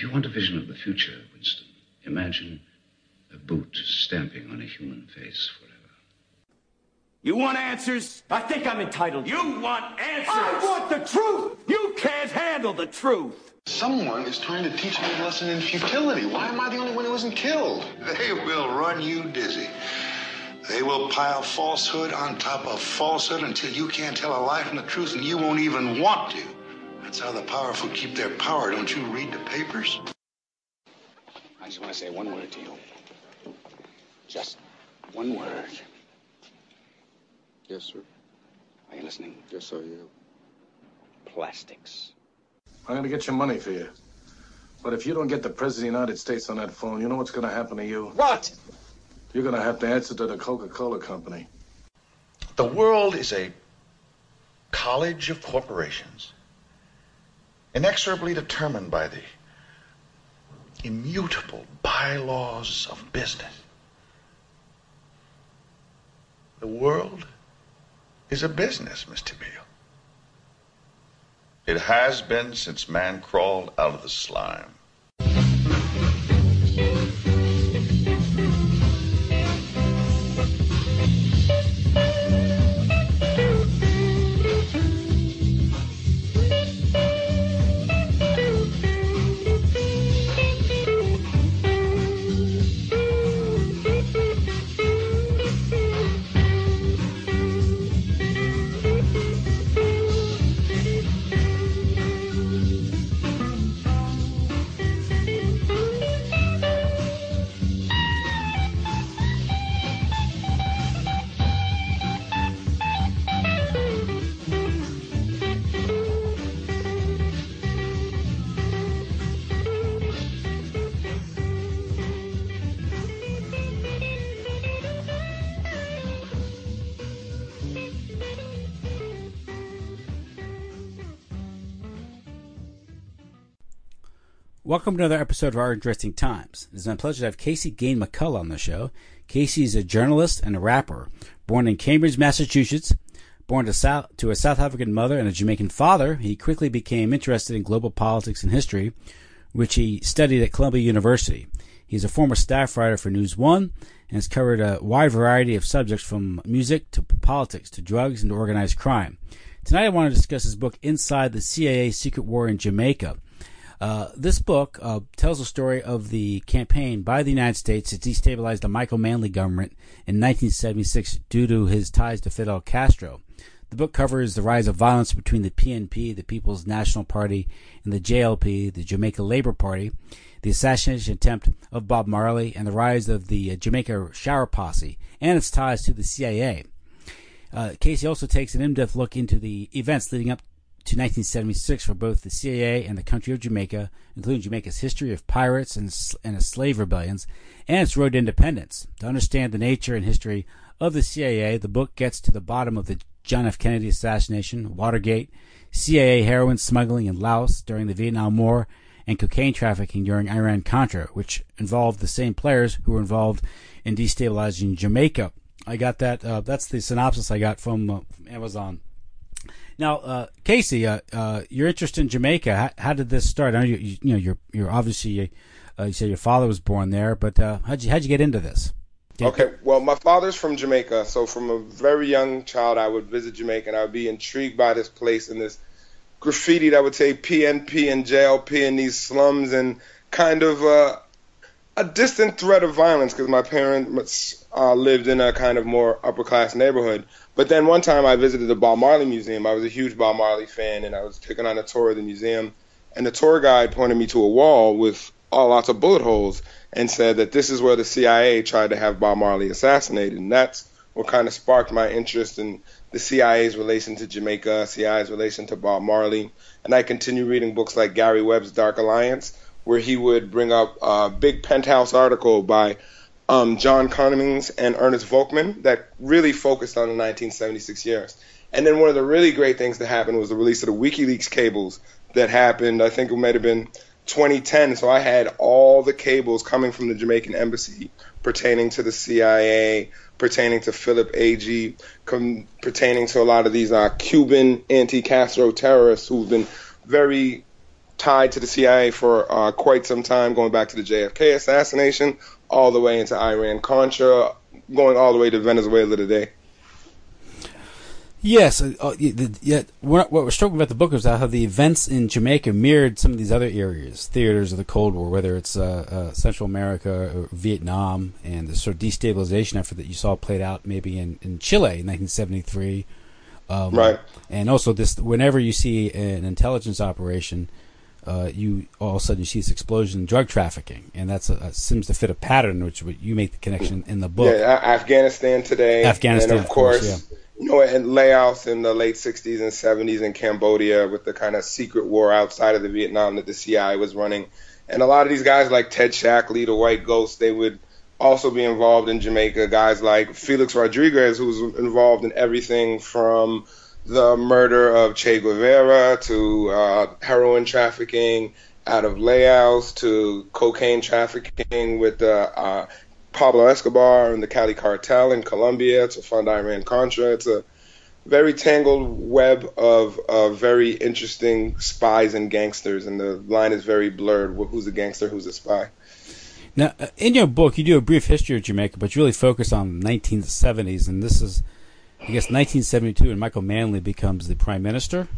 you want a vision of the future, Winston, imagine a boot stamping on a human face forever. You want answers? I think I'm entitled. You want answers? I want the truth! You can't handle the truth! Someone is trying to teach me a lesson in futility. Why am I the only one who isn't killed? They will run you dizzy. They will pile falsehood on top of falsehood until you can't tell a lie from the truth, and you won't even want to. That's how the powerful keep their power. Don't you read the papers? I just want to say one word to you. Just one word. Yes, sir. Are you listening? Yes, I am. Plastics. I'm going to get your money for you. But if you don't get the President of the United States on that phone, you know what's going to happen to you? What? You're going to have to answer to the Coca-Cola Company. The world is a college of corporations, inexorably determined by the immutable bylaws of business. The world is a business, Mr. Beale. It has been since man crawled out of the slime. Welcome to another episode of Our Interesting Times. It is my pleasure to have Casey Gain McCullough on the show. Casey is a journalist and a rapper. Born in Cambridge, Massachusetts, born to a South African mother and a Jamaican father, he quickly became interested in global politics and history, which he studied at Columbia University. He is a former staff writer for News One and has covered a wide variety of subjects from music to politics to drugs and to organized crime. Tonight I want to discuss his book, Inside the CIA Secret War in Jamaica. This book tells the story of the campaign by the United States to destabilize the Michael Manley government in 1976 due to his ties to Fidel Castro. The book covers the rise of violence between the PNP, the People's National Party, and the JLP, the Jamaica Labour Party, the assassination attempt of Bob Marley, and the rise of the Jamaica Shower Posse, and its ties to the CIA. Casey also takes an in-depth look into the events leading up to 1976 for both the CIA and the country of Jamaica, including Jamaica's history of pirates and slave rebellions, and its road to independence. To understand the nature and history of the CIA, the book gets to the bottom of the John F. Kennedy assassination, Watergate, CIA heroin smuggling in Laos during the Vietnam War, and cocaine trafficking during Iran-Contra, which involved the same players who were involved in destabilizing Jamaica. I got that. That's the synopsis I got from Amazon. Now, Casey, your interest in Jamaica, how did this start? I know you're obviously, you said your father was born there, but how'd you get into this? Okay, well, my father's from Jamaica, so from a very young child, I would visit Jamaica, and I would be intrigued by this place and this graffiti that would say PNP and JLP in these slums, and kind of a distant threat of violence, because my parents lived in a kind of more upper-class neighborhood. But then one time I visited the Bob Marley Museum. I was a huge Bob Marley fan, and I was taken on a tour of the museum. And the tour guide pointed me to a wall with lots of bullet holes and said that this is where the CIA tried to have Bob Marley assassinated. And that's what kind of sparked my interest in the CIA's relation to Jamaica, CIA's relation to Bob Marley. And I continued reading books like Gary Webb's Dark Alliance, where he would bring up a big Penthouse article by John Cummings and Ernest Volkman that really focused on the 1976 years. And then one of the really great things that happened was the release of the WikiLeaks cables that happened, I think it might have been 2010. So I had all the cables coming from the Jamaican embassy pertaining to the CIA, pertaining to Philip Agee, pertaining to a lot of these Cuban anti-Castro terrorists who've been very tied to the CIA for quite some time, going back to the JFK assassination, all the way into Iran-Contra, going all the way to Venezuela today. Yes. What was striking about the book was how the events in Jamaica mirrored some of these other areas, theaters of the Cold War, whether it's Central America or Vietnam, and the sort of destabilization effort that you saw played out maybe in Chile in 1973. Right. And also whenever you see an intelligence operation, you all of a sudden you see this explosion in drug trafficking, and that seems to fit a pattern, which you make the connection in the book. Yeah, Afghanistan today. And of course, yeah. And Laos in the late 60s and 70s in Cambodia with the kind of secret war outside of the Vietnam that the CIA was running. And a lot of these guys like Ted Shackley, the White Ghost, they would also be involved in Jamaica. Guys like Felix Rodriguez, who was involved in everything from the murder of Che Guevara to heroin trafficking out of Laos to cocaine trafficking with Pablo Escobar and the Cali Cartel in Colombia to fund Iran-Contra. It's a very tangled web of very interesting spies and gangsters, and the line is very blurred. Who's a gangster, who's a spy? Now, in your book, you do a brief history of Jamaica, but you really focus on the 1970s, and this is, I guess, 1972, and Michael Manley becomes the prime minister.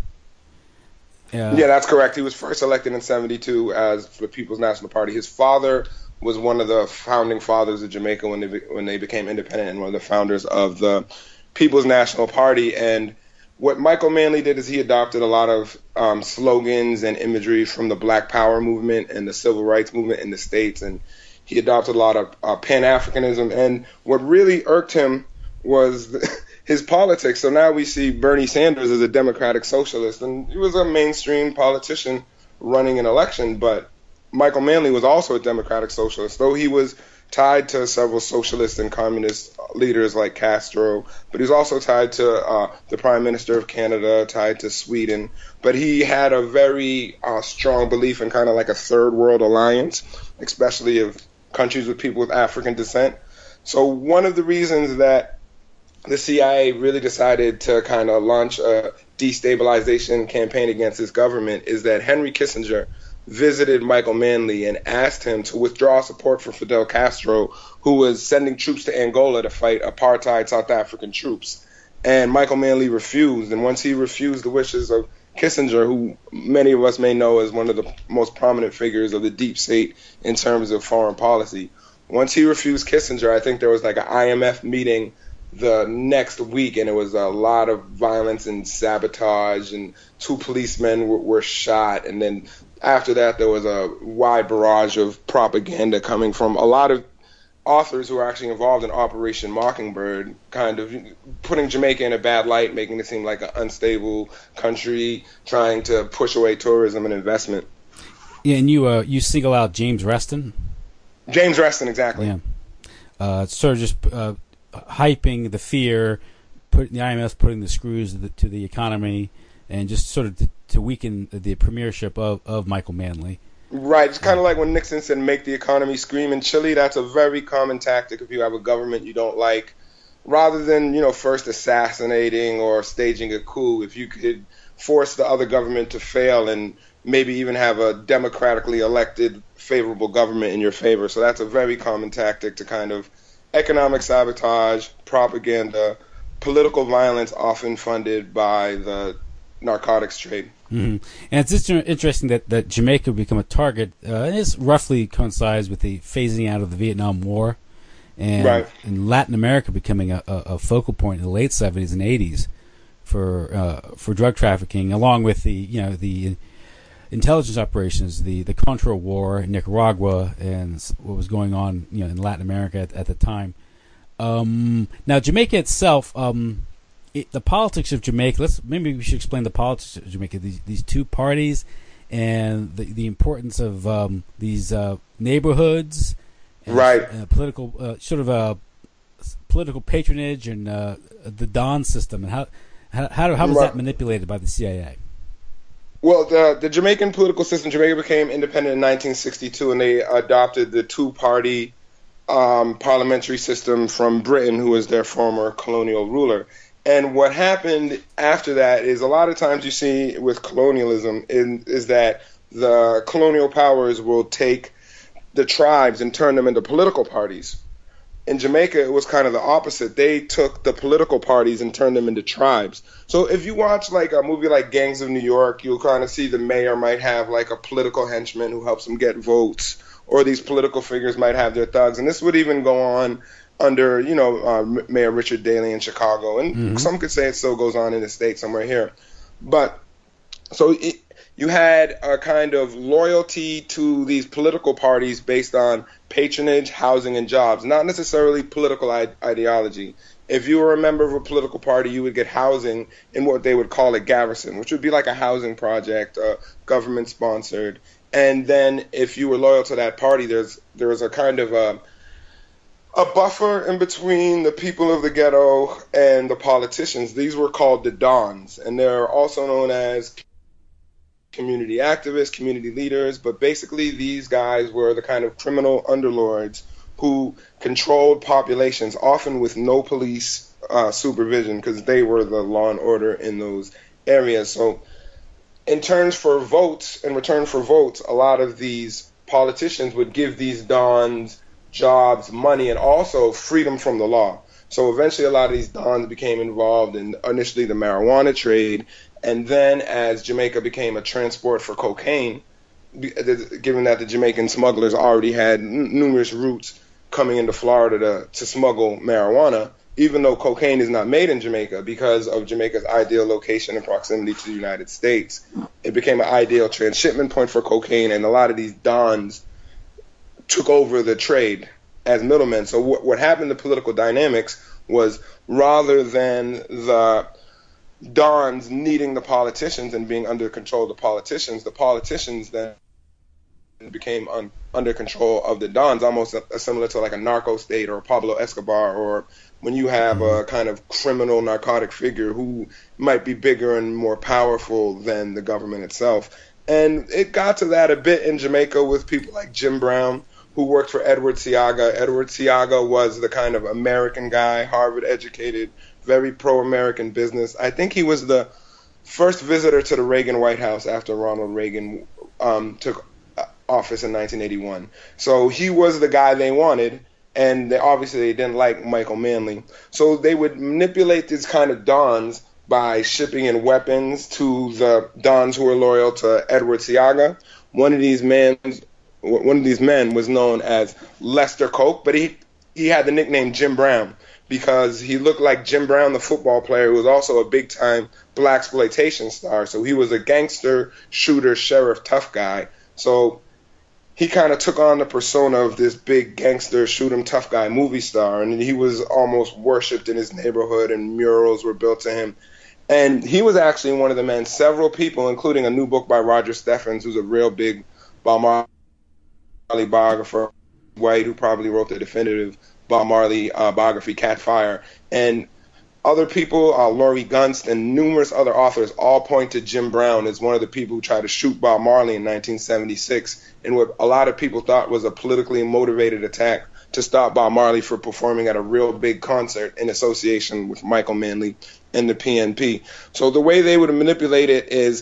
Yeah, that's correct. He was first elected in 72 as the People's National Party. His father was one of the founding fathers of Jamaica when they became independent, and one of the founders of the People's National Party. And what Michael Manley did is he adopted a lot of slogans and imagery from the Black Power movement and the Civil Rights movement in the States, and he adopted a lot of Pan-Africanism. And what really irked him was his politics. So now we see Bernie Sanders as a democratic socialist, and he was a mainstream politician running an election, but Michael Manley was also a democratic socialist, though he was tied to several socialist and communist leaders like Castro, but he's also tied to the Prime Minister of Canada, tied to Sweden. But he had a very strong belief in kind of like a third world alliance, especially of countries with people with African descent. So one of the reasons that the CIA really decided to kind of launch a destabilization campaign against his government is that Henry Kissinger visited Michael Manley and asked him to withdraw support for Fidel Castro, who was sending troops to Angola to fight apartheid South African troops. And Michael Manley refused. And once he refused the wishes of Kissinger, who many of us may know as one of the most prominent figures of the deep state in terms of foreign policy, once he refused Kissinger, I think there was like an IMF meeting the next week, and it was a lot of violence and sabotage, and 2 policemen were shot, and then after that there was a wide barrage of propaganda coming from a lot of authors who are actually involved in Operation Mockingbird, kind of putting Jamaica in a bad light, making it seem like an unstable country, trying to push away tourism and investment. Yeah, and you single out James Reston. James Reston, exactly. Yeah, sort of just hyping the fear, the IMF putting the screws to the economy, and just sort of to weaken the premiership of Michael Manley. Right. It's kind of like when Nixon said, make the economy scream in Chile. That's a very common tactic if you have a government you don't like. Rather than, first assassinating or staging a coup, if you could force the other government to fail and maybe even have a democratically elected favorable government in your favor. So that's a very common tactic to kind of economic sabotage, propaganda, political violence, often funded by the narcotics trade. Mm-hmm. And it's just interesting that Jamaica would become a target. This roughly coincides with the phasing out of the Vietnam War, and Latin America becoming a focal point in the late 70s and 80s for drug trafficking, along with the intelligence operations, the Contra War in Nicaragua, and what was going on in Latin America at the time. Now Jamaica itself. The politics of Jamaica. Maybe we should explain the politics of Jamaica. These 2 parties, and the importance of these neighborhoods, and, political political patronage, and the Don system, and how was that manipulated by the CIA? Well, the Jamaican political system. Jamaica became independent in 1962, and they adopted the 2-party parliamentary system from Britain, who was their former colonial ruler. And what happened after that is a lot of times you see with colonialism is that the colonial powers will take the tribes and turn them into political parties. In Jamaica, it was kind of the opposite. They took the political parties and turned them into tribes. So if you watch like a movie like Gangs of New York, you'll kind of see the mayor might have like a political henchman who helps him get votes, or these political figures might have their thugs. And this would even go on under, Mayor Richard Daley in Chicago. And some could say it still goes on in the States somewhere here. But so you had a kind of loyalty to these political parties based on patronage, housing, and jobs, not necessarily political ideology. If you were a member of a political party, you would get housing in what they would call a garrison, which would be like a housing project, government-sponsored. And then if you were loyal to that party, there was a kind of a buffer in between the people of the ghetto and the politicians. These were called the Dons, and they're also known as community activists, community leaders, but basically these guys were the kind of criminal underlords who controlled populations, often with no police supervision, because they were the law and order in those areas. So in return for votes, a lot of these politicians would give these Dons jobs, money, and also freedom from the law. So eventually a lot of these Dons became involved in initially the marijuana trade, and then as Jamaica became a transport for cocaine, given that the Jamaican smugglers already had numerous routes coming into Florida to smuggle marijuana, even though cocaine is not made in Jamaica because of Jamaica's ideal location and proximity to the United States, it became an ideal transshipment point for cocaine, and a lot of these Dons took over the trade as middlemen. So what happened to political dynamics was, rather than the Dons needing the politicians and being under control of the politicians then became under control of the Dons, almost similar to like a narco state or Pablo Escobar, or when you have a kind of criminal narcotic figure who might be bigger and more powerful than the government itself. And it got to that a bit in Jamaica with people like Jim Brown, who worked for Edward Seaga. Edward Seaga was the kind of American guy, Harvard educated, very pro-American business. I think he was the first visitor to the Reagan White House after Ronald Reagan took office in 1981. So he was the guy they wanted, and obviously they didn't like Michael Manley. So they would manipulate these kind of Dons by shipping in weapons to the Dons who were loyal to Edward Seaga. One of these men was known as Lester Coke, but he had the nickname Jim Brown because he looked like Jim Brown, the football player, who was also a big-time blaxploitation star. So he was a gangster, shooter, sheriff, tough guy. So he kind of took on the persona of this big gangster, shoot-'em, tough guy movie star, and he was almost worshipped in his neighborhood, and murals were built to him. And he was actually one of the men, several people, including a new book by Roger Steffens, who's a real big Bob Marley biographer, white, who probably wrote the definitive Bob Marley biography, Cat Fire, and other people, Laurie Gunst and numerous other authors, all point to Jim Brown as one of the people who tried to shoot Bob Marley in 1976 in what a lot of people thought was a politically motivated attack to stop Bob Marley from performing at a real big concert in association with Michael Manley and the PNP. So the way they would manipulate it is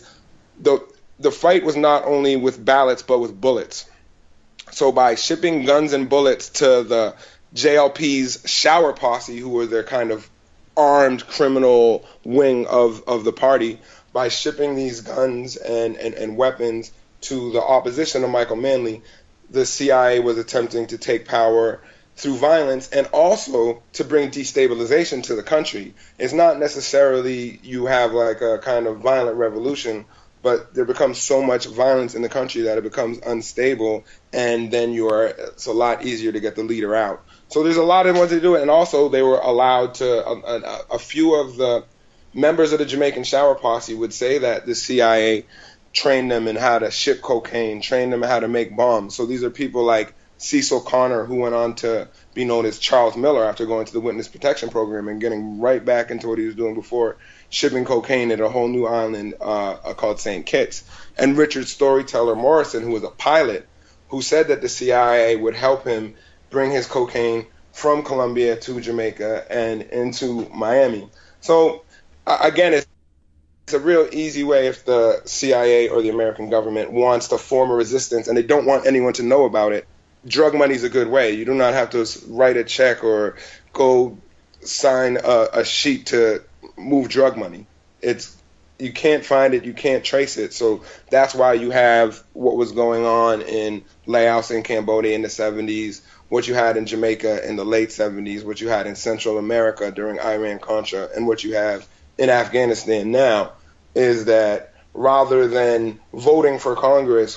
the fight was not only with ballots but with bullets. So by shipping guns and bullets to the JLP's shower posse, who were their kind of armed criminal wing of the party, by shipping these guns and weapons to the opposition of Michael Manley, the CIA was attempting to take power through violence and also to bring destabilization to the country. It's not necessarily you have like a kind of violent revolution, but there becomes so much violence in the country that it becomes unstable, and then it's a lot easier to get the leader out. So there's a lot of ways to do it, and also they were allowed to, a few of the members of the Jamaican shower posse would say that the CIA trained them in how to ship cocaine, trained them in how to make bombs. So these are people like Cecil Connor, who went on to be known as Charles Miller after going to the Witness Protection Program and getting right back into what he was doing before, shipping cocaine at a whole new island called St. Kitts. And Richard Storyteller Morrison, who was a pilot, who said that the CIA would help him bring his cocaine from Colombia to Jamaica and into Miami. So, again, it's a real easy way if the CIA or the American government wants to form a resistance and they don't want anyone to know about it. Drug money is a good way. You do not have to write a check or go sign a sheet to move drug money. You can't find it, you can't trace it. So that's why you have what was going on in Laos and Cambodia in the 70s, what you had in Jamaica in the late 70s, what you had in Central America during Iran-Contra, and what you have in Afghanistan now, is that rather than voting for Congress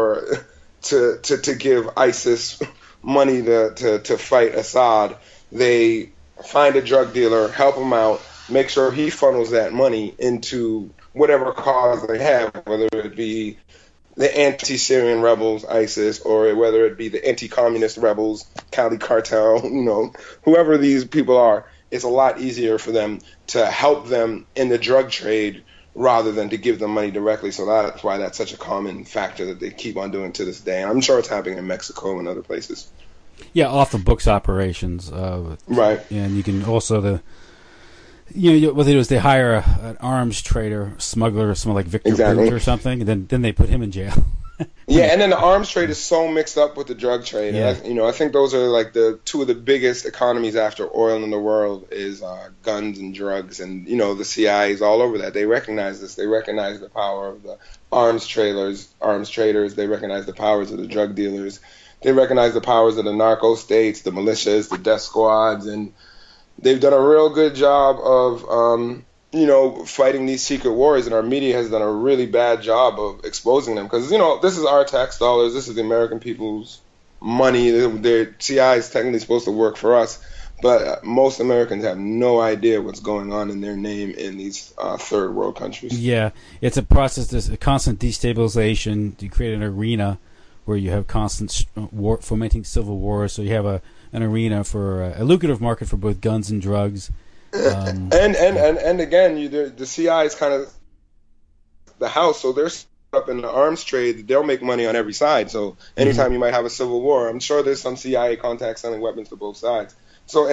to give ISIS money to fight Assad, they find a drug dealer, help him out, make sure he funnels that money into whatever cause they have, whether it be the anti-Syrian rebels, ISIS, or whether it be the anti-communist rebels, Cali Cartel, whoever these people are. It's a lot easier for them to help them in the drug trade rather than to give them money directly. So that's why that's such a common factor that they keep on doing to this day. And I'm sure it's happening in Mexico and other places. Yeah, off the books operations. Right. And you can also what they do is they hire an arms trader, smuggler, someone like Victor Boot or something, and then they put him in jail. Yeah, and then the arms trade is so mixed up with the drug trade. Yeah. And I think those are like the two of the biggest economies after oil in the world is guns and drugs. And, the CIA is all over that. They recognize this. They recognize the power of the arms traders. They recognize the powers of the drug dealers. They recognize the powers of the narco states, the militias, the death squads. And they've done a real good job of fighting these secret wars, and our media has done a really bad job of exposing them because, this is our tax dollars, this is the American people's money. The CIA is technically supposed to work for us, but most Americans have no idea what's going on in their name in these third world countries. Yeah, it's a process, there's a constant destabilization. You create an arena where you have constant fomenting civil wars, so you have an arena for a lucrative market for both guns and drugs. And again, the CIA is kind of the house, so they're set up in the arms trade. They'll make money on every side. So anytime you might have a civil war, I'm sure there's some CIA contacts selling weapons to both sides. So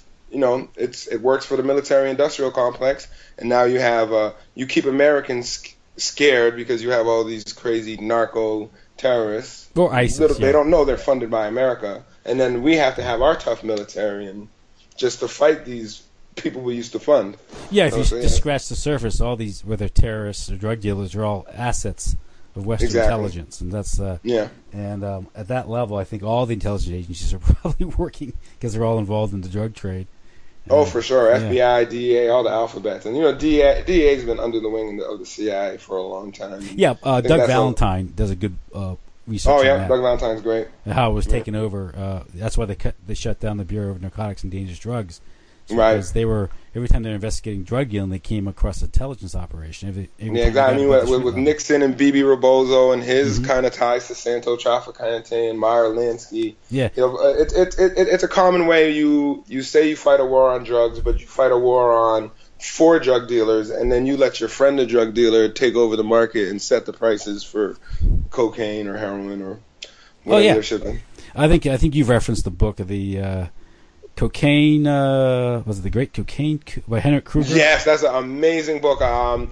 it works for the military-industrial complex. And now you have you keep Americans scared because you have all these crazy narco terrorists. Or ISIS. They don't know they're funded by America, and then we have to have our tough military and just to fight these people we used to fund. Yeah, if you just scratch the surface, all these, whether terrorists or drug dealers, are all assets of Western intelligence, and that's And at that level, I think all the intelligence agencies are probably working because they're all involved in the drug trade. Oh, for sure. FBI, DEA, all the alphabets. And, DEA's been under the wing of the CIA for a long time. Yeah, Doug Valentine does a good research on that. Doug Valentine's great. And how it was taken over. That's why they shut down the Bureau of Narcotics and Dangerous Drugs. Right. Because they were, every time they're investigating drug dealing, they came across an intelligence operation. Exactly. With Nixon and Bibi Rebozo and his kind of ties to Santo Trafficante and Meyer Lansky. Yeah. It's a common way you say you fight a war on drugs, but you fight a war for drug dealers, and then you let your friend, the drug dealer, take over the market and set the prices for cocaine or heroin or whatever they're shipping. I think you've referenced the book of the Cocaine, was it The Great Cocaine by Henrik Kruger? Yes, that's an amazing book.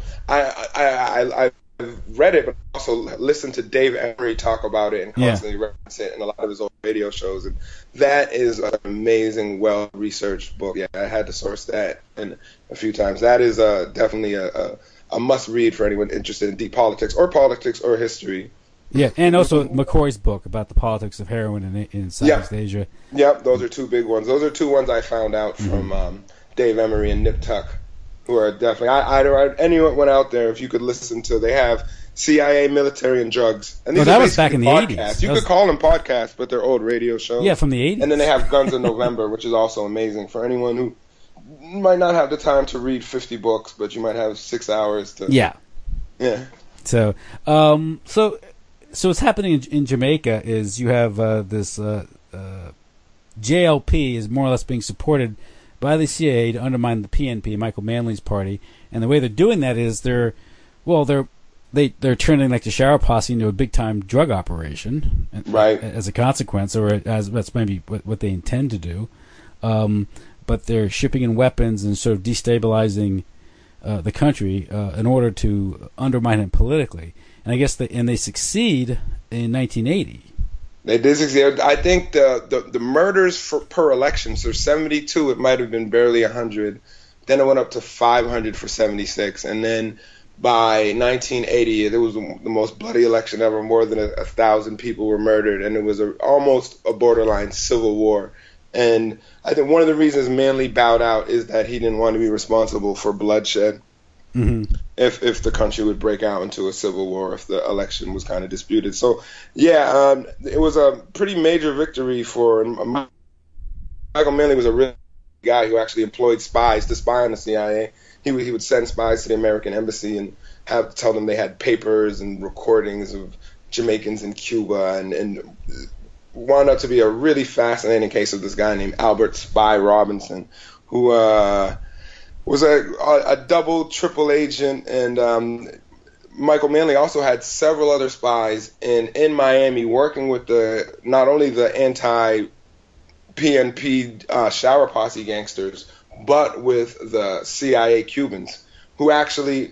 I read it, but also listened to Dave Emery talk about it and constantly reference it in a lot of his old radio shows. And that is an amazing, well-researched book. Yeah, I had to source that a few times. That is definitely a must-read for anyone interested in deep politics or history. Yeah, and also McCoy's book about the politics of heroin in Southeast Asia. Yep, those are two big ones. Those are two ones I found out from Dave Emery and Nip Tuck, who are definitely. Anyone out there, if you could listen to, they have CIA, military, and drugs. And that was back in the 80s. You could call them podcasts, but they're old radio shows. Yeah, from the 80s. And then they have Guns in November, which is also amazing for anyone who might not have the time to read 50 books, but you might have 6 hours to. Yeah. Yeah. So what's happening in Jamaica is you have this JLP is more or less being supported by the CIA to undermine the PNP, Michael Manley's party, and the way they're doing that is they're turning like the shower posse into a big time drug operation, right? As a consequence, or as that's maybe what they intend to do, but they're shipping in weapons and sort of destabilizing the country in order to undermine him politically. And I guess they succeed in 1980. They did succeed. I think the murders per election, so 72, it might have been barely 100. Then it went up to 500 for 76. And then by 1980, it was the most bloody election ever. More than 1,000 people were murdered, and it was almost a borderline civil war. And I think one of the reasons Manley bowed out is that he didn't want to be responsible for bloodshed. Mm-hmm. If the country would break out into a civil war, if the election was kind of disputed. So, yeah, it was a pretty major victory for Michael Manley. Was a real guy who actually employed spies to spy on the CIA. He would send spies to the American embassy and tell them they had papers and recordings of Jamaicans in Cuba, and wound up to be a really fascinating case of this guy named Albert Spy Robinson, who was a double, triple agent, and Michael Manley also had several other spies in Miami working with not only the anti-PNP shower posse gangsters, but with the CIA Cubans, who actually,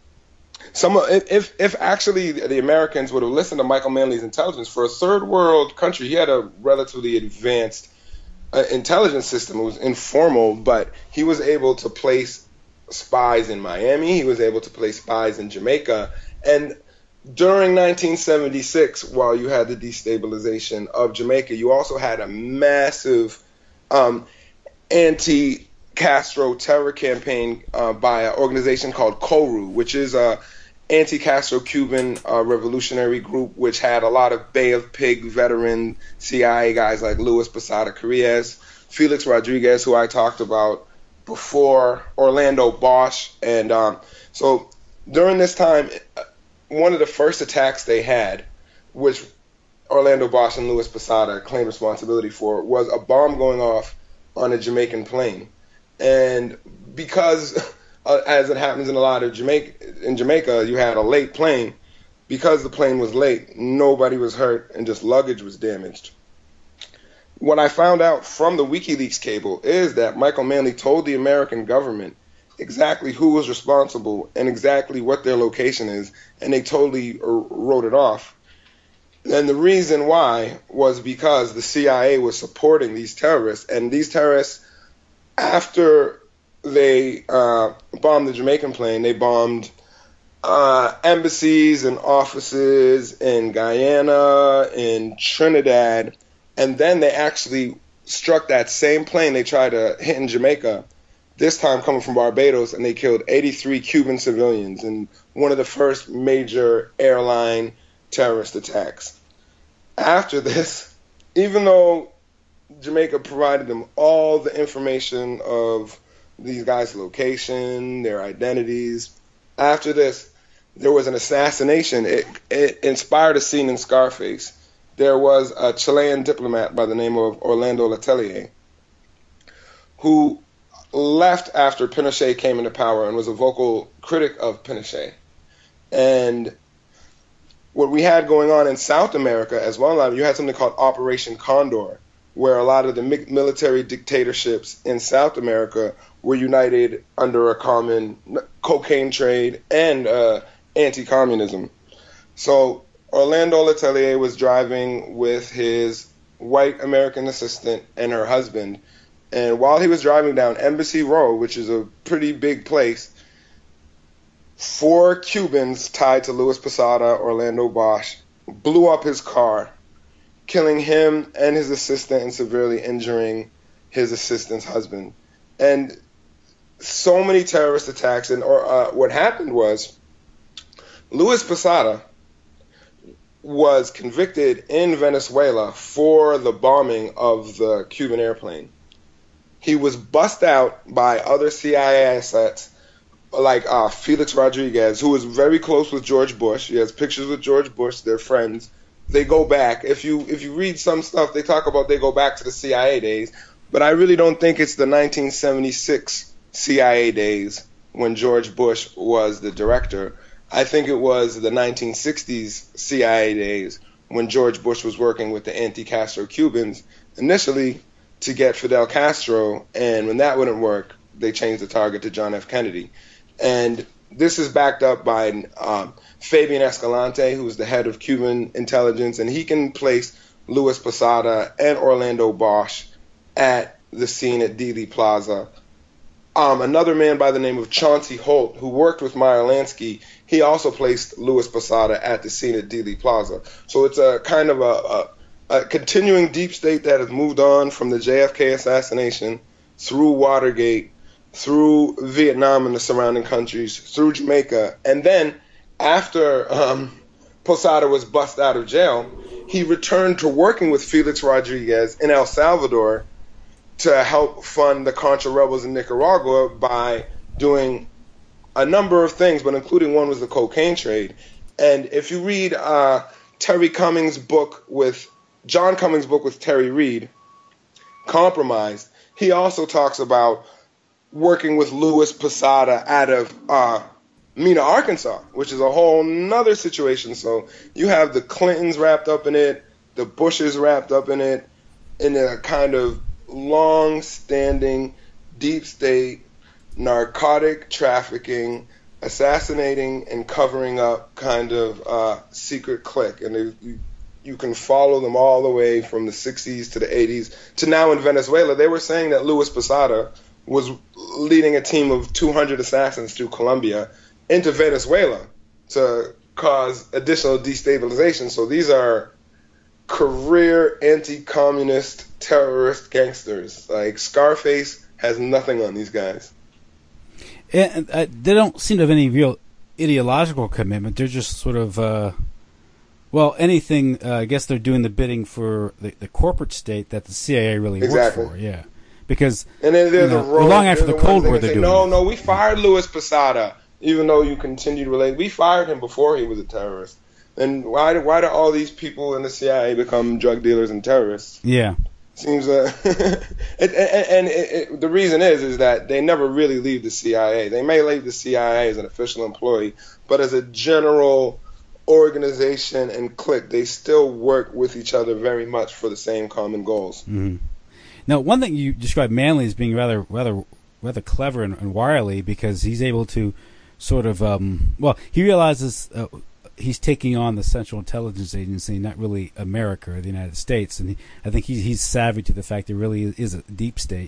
if actually the Americans would have listened to Michael Manley's intelligence, for a third world country, he had a relatively advanced intelligence system. It was informal, but he was able to place spies in Miami. He was able to place spies in Jamaica. And during 1976, while you had the destabilization of Jamaica, you also had a massive anti-Castro terror campaign by an organization called CORU, which is a anti-Castro Cuban revolutionary group, which had a lot of Bay of Pig veteran CIA guys like Luis Posada Carrilles, Felix Rodriguez, who I talked about before, Orlando Bosch. And so during this time, one of the first attacks they had, which Orlando Bosch and Luis Posada claimed responsibility for, was a bomb going off on a Jamaican plane. And because, as it happens in a lot of Jamaica, you had a late plane. Because the plane was late, nobody was hurt and just luggage was damaged. What I found out from the WikiLeaks cable is that Michael Manley told the American government exactly who was responsible and exactly what their location is, and they totally wrote it off. And the reason why was because the CIA was supporting these terrorists, and these terrorists, after they bombed the Jamaican plane, they bombed embassies and offices in Guyana, in Trinidad, and then they actually struck that same plane they tried to hit in Jamaica, this time coming from Barbados, and they killed 83 Cuban civilians in one of the first major airline terrorist attacks. After this, even though Jamaica provided them all the information of these guys' location, their identities, after this, there was an assassination. It inspired a scene in Scarface. There was a Chilean diplomat by the name of Orlando Letelier who left after Pinochet came into power and was a vocal critic of Pinochet. And what we had going on in South America as well, you had something called Operation Condor, where a lot of the military dictatorships in South America were united under a common cocaine trade and anti-communism. So Orlando Letelier was driving with his white American assistant and her husband, and while he was driving down Embassy Road, which is a pretty big place, 4 Cubans tied to Luis Posada, Orlando Bosch, blew up his car, killing him and his assistant and severely injuring his assistant's husband. And so many terrorist attacks. And what happened was Luis Posada was convicted in Venezuela for the bombing of the Cuban airplane. He was bussed out by other CIA assets like Felix Rodriguez, who was very close with George Bush. He has pictures with George Bush. They're friends. They go back. If you read some stuff, they talk about they go back to the CIA days, but I really don't think it's the 1976 CIA days when George Bush was the director. I think it was the 1960s CIA days when George Bush was working with the anti-Castro Cubans initially to get Fidel Castro, and when that wouldn't work, they changed the target to John F. Kennedy. And this is backed up by Fabian Escalante, who's the head of Cuban intelligence, and he can place Luis Posada and Orlando Bosch at the scene at Dealey Plaza. Another man by the name of Chauncey Holt, who worked with Meyer Lansky, he also placed Luis Posada at the scene at Dealey Plaza. So it's a kind of a continuing deep state that has moved on from the JFK assassination through Watergate, through Vietnam and the surrounding countries, through Jamaica. And then after Posada was bust out of jail, he returned to working with Felix Rodriguez in El Salvador to help fund the Contra rebels in Nicaragua by doing a number of things, but including one was the cocaine trade. And if you read John Cummings' book with Terry Reid, Compromised, he also talks about working with Luis Posada out of Mena, Arkansas, which is a whole nother situation. So you have the Clintons wrapped up in it, the Bushes wrapped up in it, in a kind of long-standing deep state narcotic trafficking, assassinating, and covering up kind of secret clique. And you can follow them all the way from the 60s to the 80s to now in Venezuela. They were saying that Luis Posada was leading a team of 200 assassins through Colombia into Venezuela to cause additional destabilization. So these are career anti-communist terrorist gangsters. Like Scarface has nothing on these guys. And they don't seem to have any real ideological commitment. They're just sort of, anything. I guess they're doing the bidding for the corporate state that the CIA really works for. Yeah, because and then long after the Cold War, they're doing. No, we fired Luis Posada, even though you continue to relate. We fired him before he was a terrorist. And why do all these people in the CIA become drug dealers and terrorists? Yeah. Seems the reason is that they never really leave the CIA. They may leave the CIA as an official employee, but as a general organization and clique, they still work with each other very much for the same common goals. Mm-hmm. Now, one thing you described Manley as being rather clever and wily, because he's able to sort of he realizes he's taking on the Central Intelligence Agency, not really America or the United States, and I think he's savvy to the fact there really is a deep state,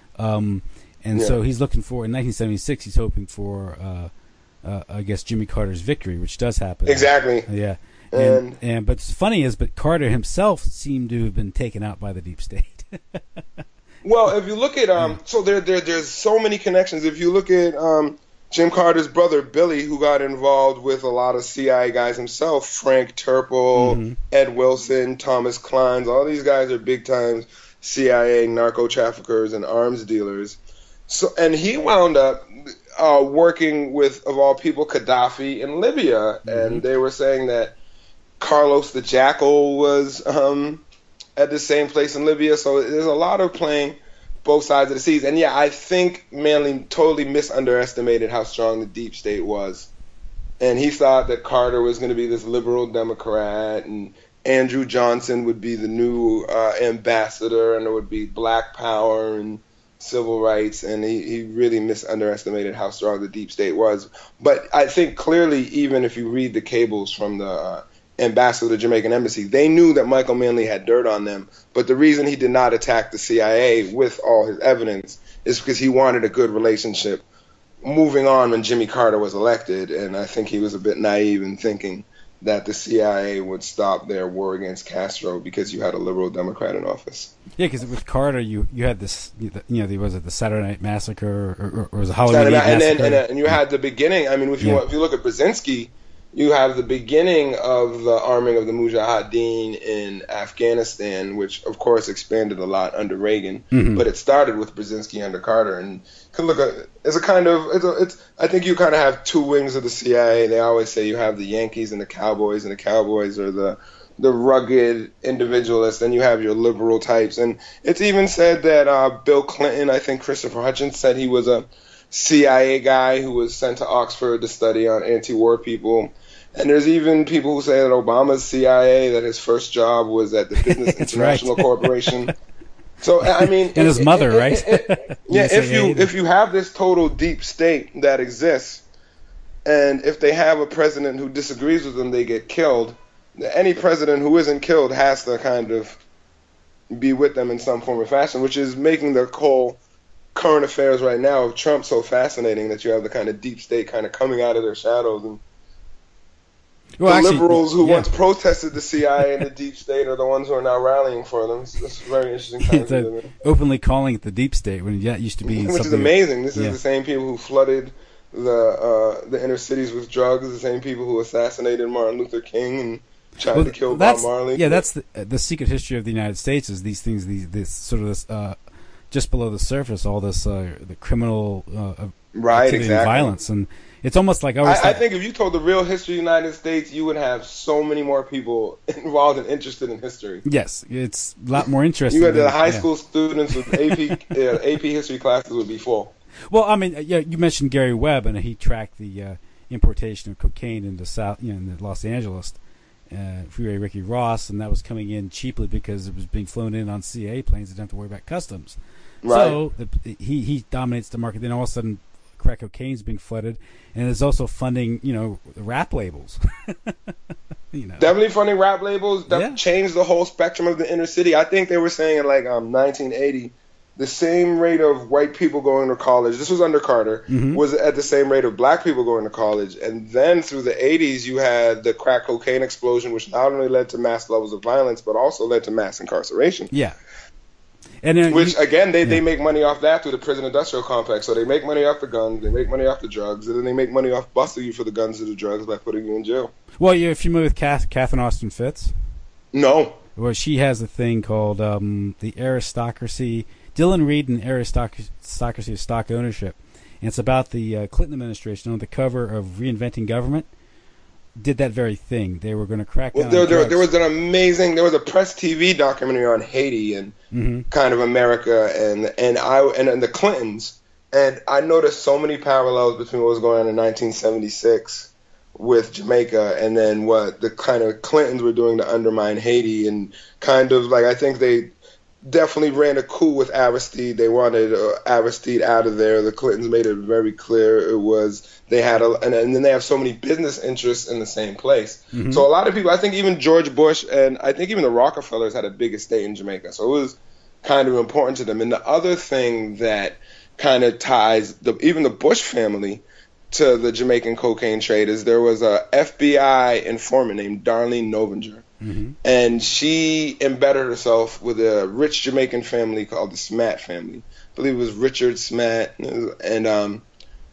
so he's looking for, in 1976, he's hoping for, I guess, Jimmy Carter's victory, which does happen. Exactly. Yeah, but what's funny is, but Carter himself seemed to have been taken out by the deep state. Well, if you look at so there's so many connections. If you look at Jim Carter's brother, Billy, who got involved with a lot of CIA guys himself, Frank Turple, Ed Wilson, Thomas Kleins, all these guys are big-time CIA narco-traffickers and arms dealers. So, and he wound up working with, of all people, Gaddafi in Libya, and they were saying that Carlos the Jackal was at the same place in Libya, so there's a lot of playing both sides of the seas. And yeah, I think Manley totally misunderestimated how strong the deep state was. And he thought that Carter was going to be this liberal Democrat and Andrew Johnson would be the new ambassador, and there would be black power and civil rights. And he really misunderestimated how strong the deep state was. But I think clearly, even if you read the cables from the ambassador of the Jamaican embassy, they knew that Michael Manley had dirt on them, but the reason he did not attack the CIA with all his evidence is because he wanted a good relationship moving on when Jimmy Carter was elected, and I think he was a bit naive in thinking that the CIA would stop their war against Castro because you had a liberal Democrat in office. Yeah, because with Carter, you had this, was it the Saturday Night Massacre or was it Halloween Massacre? And you had the beginning. I mean, if you look at Brzezinski, you have the beginning of the arming of the Mujahideen in Afghanistan, which of course expanded a lot under Reagan, but it started with Brzezinski under Carter. And can look at I think you kind of have two wings of the CIA. They always say you have the Yankees and the Cowboys are the rugged individualists, and you have your liberal types. And it's even said that Bill Clinton, I think Christopher Hutchins said he was a CIA guy who was sent to Oxford to study on anti-war people. And there's even people who say that Obama's CIA, that his first job was at the Business International Corporation. So I mean, and his mother, right? Yeah, if you have this total deep state that exists, and if they have a president who disagrees with them, they get killed. Any president who isn't killed has to kind of be with them in some form or fashion, which is making the whole current affairs right now of Trump so fascinating, that you have the kind of deep state kind of coming out of their shadows. And liberals who once protested the CIA and the deep state are the ones who are now rallying for them. It's very interesting times. Openly calling it the deep state when it used to be which is amazing. This is the same people who flooded the inner cities with drugs, the same people who assassinated Martin Luther King and tried to kill Bob Marley. Yeah, that's the secret history of the United States, is these things, this sort of this, just below the surface, all this the criminal activity and violence. And it's almost like I think if you told the real history of the United States, you would have so many more people involved and interested in history. Yes, it's a lot more interesting. You had the high school students with AP history classes would be full. Well, I mean, you mentioned Gary Webb, and he tracked the importation of cocaine into in Los Angeles. Freeway Ricky Ross, and that was coming in cheaply because it was being flown in on CIA planes. They didn't have to worry about customs. Right. So he dominates the market. Then all of a sudden, crack cocaine is being flooded, and it's also funding, the rap labels. Definitely funding rap labels. That changed the whole spectrum of the inner city. I think they were saying in 1980, the same rate of white people going to college, this was under Carter, was at the same rate of black people going to college. And then through the 80s, you had the crack cocaine explosion, which not only led to mass levels of violence, but also led to mass incarceration. Yeah. And then they make money off that through the prison industrial complex. So they make money off the guns, they make money off the drugs, and then they make money off busting you for the guns or the drugs by putting you in jail. Well, you're familiar with Catherine Austin Fitts? No. Well, she has a thing called the aristocracy. Dylan Reed and Aristocracy of Stock Ownership. And it's about the Clinton administration on the cover of Reinventing Government. Did that very thing. They were going to crack down on drugs. There was a Press TV documentary on Haiti and kind of America and the Clintons. And I noticed so many parallels between what was going on in 1976 with Jamaica and then what the kind of Clintons were doing to undermine Haiti, and kind of I think they definitely ran a coup with Aristide. They wanted Aristide out of there. The Clintons made it very clear it was they had and then they have so many business interests in the same place. So a lot of people, I think even George Bush and I think even the Rockefellers had a big estate in Jamaica. So it was kind of important to them. And the other thing that kind of ties even the Bush family to the Jamaican cocaine trade is there was a FBI informant named Darlene Novinger. And she embedded herself with a rich Jamaican family called the Smat family. I believe it was Richard Smat. And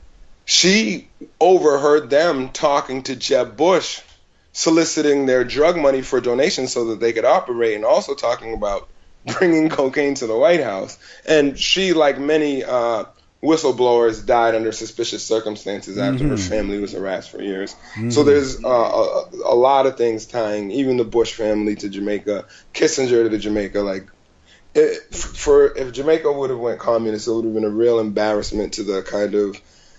she overheard them talking to Jeb Bush, soliciting their drug money for donations so that they could operate, and also talking about bringing cocaine to the White House. And she, like many whistleblowers, died under suspicious circumstances after her family was harassed for years. So there's a lot of things tying even the Bush family to Jamaica, Kissinger to Jamaica. If Jamaica would have went communist, it would have been a real embarrassment to the kind of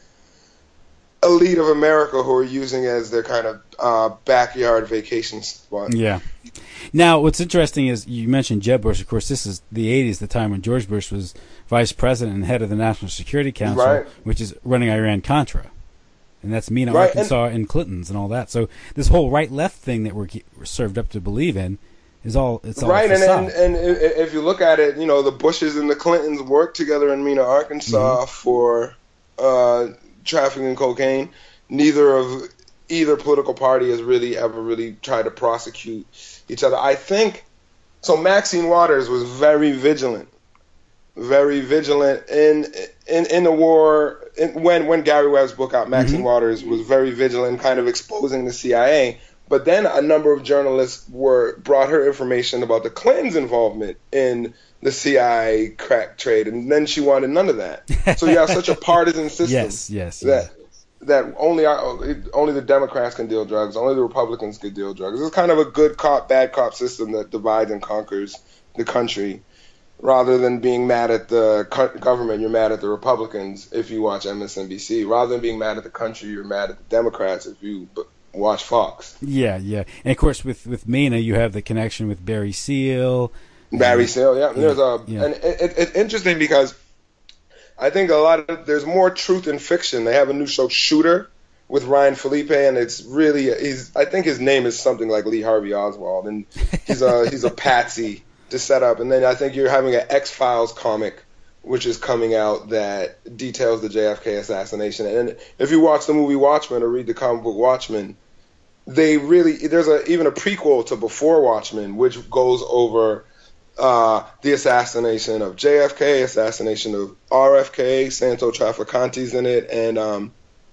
elite of America who are using it as their kind of backyard vacation spot. Yeah. Now, what's interesting is you mentioned Jeb Bush. Of course, this is the 80s, the time when George Bush was vice president and head of the National Security Council, which is running Iran-Contra. And that's Mena, Arkansas, and Clintons and all that. So this whole right-left thing that we're served up to believe in is all right. And if you look at it, the Bushes and the Clintons worked together in Mena, Arkansas for trafficking cocaine. Either political party has ever tried to prosecute each other. I think so. Maxine Waters was very vigilant in the war. When Gary Webb's book out, Maxine Waters was very vigilant, kind of exposing the CIA. But then a number of journalists brought her information about the Clintons' involvement in the CIA crack trade, and then she wanted none of that. So you have such a partisan system. That only the Democrats can deal drugs, only the Republicans can deal drugs. It's kind of a good cop, bad cop system that divides and conquers the country. Rather than being mad at the government, you're mad at the Republicans if you watch MSNBC. Rather than being mad at the country, you're mad at the Democrats if you watch Fox. Yeah. And of course, with Mena, you have the connection with Barry Seal, Barry Seal, yeah. There's and it's interesting because I think there's more truth in fiction. They have a new show, Shooter, with Ryan Felipe, and it's really I think his name is something like Lee Harvey Oswald, and he's a patsy to set up. And then I think you're having an X-Files comic, which is coming out that details the JFK assassination. And if you watch the movie Watchmen or read the comic book Watchmen, there's even a prequel to Before Watchmen, which goes over the assassination of JFK, assassination of RFK, Santo Traficante's in it, and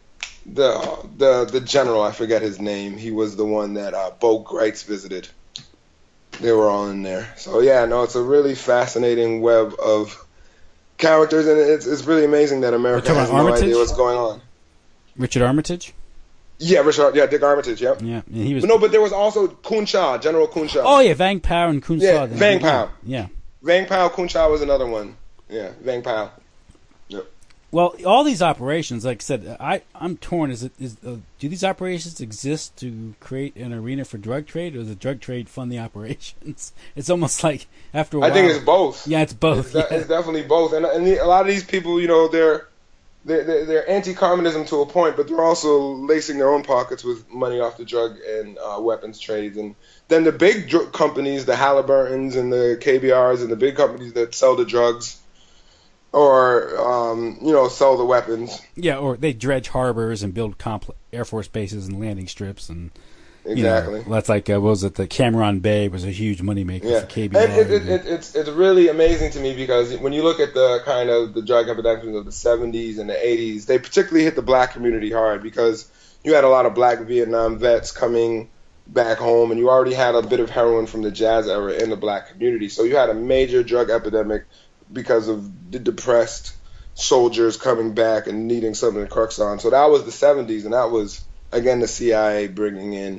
the general, I forget his name. He was the one that Bo Greitz visited. They were all in there. So yeah, no, it's a really fascinating web of characters, and it's really amazing that America has no idea what's going on. Richard Armitage? Yeah, Dick Armitage, yep. Yeah, he was. But there was also Kun Cha, General Kun Cha. Oh yeah, Vang Pao and Kun Cha. Yeah, Vang Pao. Yeah. Vang Pao, Kun Cha was another one. Yeah, Vang Pao. Yep. Well, all these operations, like I said, I'm torn. Do these operations exist to create an arena for drug trade, or does the drug trade fund the operations? It's almost like after a while. I think it's both. Yeah, it's both. It's definitely both. And a lot of these people, they're anti-communism to a point, but they're also lacing their own pockets with money off the drug and weapons trades. And then the big companies, the Halliburtons and the KBRs and the big companies that sell the drugs or, sell the weapons. Yeah, or they dredge harbors and build Air Force bases and landing strips. And exactly. That's like, what was it, the Cameron Bay was a huge moneymaker for KBR. And it's really amazing to me because when you look at the kind of the drug epidemics of the 70s and the 80s, they particularly hit the black community hard because you had a lot of black Vietnam vets coming back home, and you already had a bit of heroin from the jazz era in the black community. So you had a major drug epidemic because of the depressed soldiers coming back and needing something to crux on. So that was the 70s, and that was, again, the CIA bringing in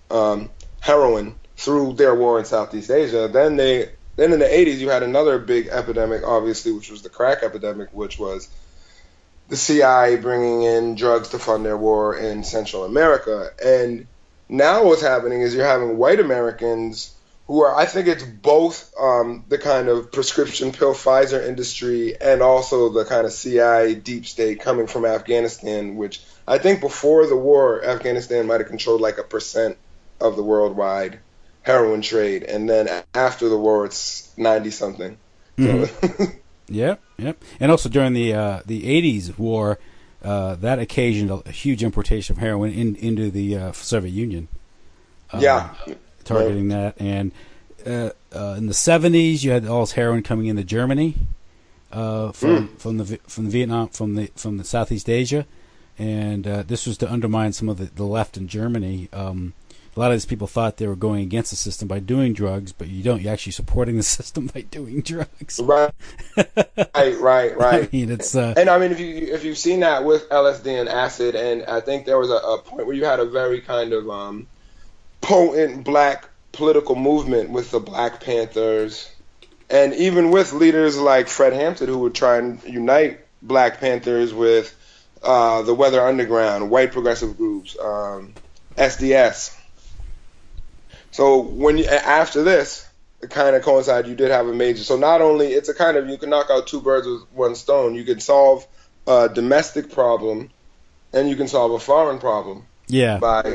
heroin through their war in Southeast Asia. Then in the 80s, you had another big epidemic, obviously, which was the crack epidemic, which was the CIA bringing in drugs to fund their war in Central America. And now what's happening is you're having white Americans who are, I think it's both the kind of prescription pill Pfizer industry and also the kind of CIA deep state coming from Afghanistan, which I think before the war, Afghanistan might have controlled like 1% of the worldwide heroin trade, and then after the war, it's 90-something. Mm-hmm. Yep. And also during the 80s war, that occasioned a huge importation of heroin into the Soviet Union. Targeting that, and in the 70s, you had all this heroin coming into Germany from the Southeast Asia, and this was to undermine some of the left in Germany. A lot of these people thought they were going against the system by doing drugs, but you don't. You're actually supporting the system by doing drugs. Right. I mean, it's and I mean, if you've seen that with LSD and acid, and I think there was a point where you had a very kind of potent black political movement with the Black Panthers, and even with leaders like Fred Hampton, who would try and unite Black Panthers with the Weather Underground, white progressive groups, SDS. So after this, it kind of coincided, you did have a major. So not only, it's a kind of, you can knock out two birds with one stone. You can solve a domestic problem, and you can solve a foreign problem. Yeah. By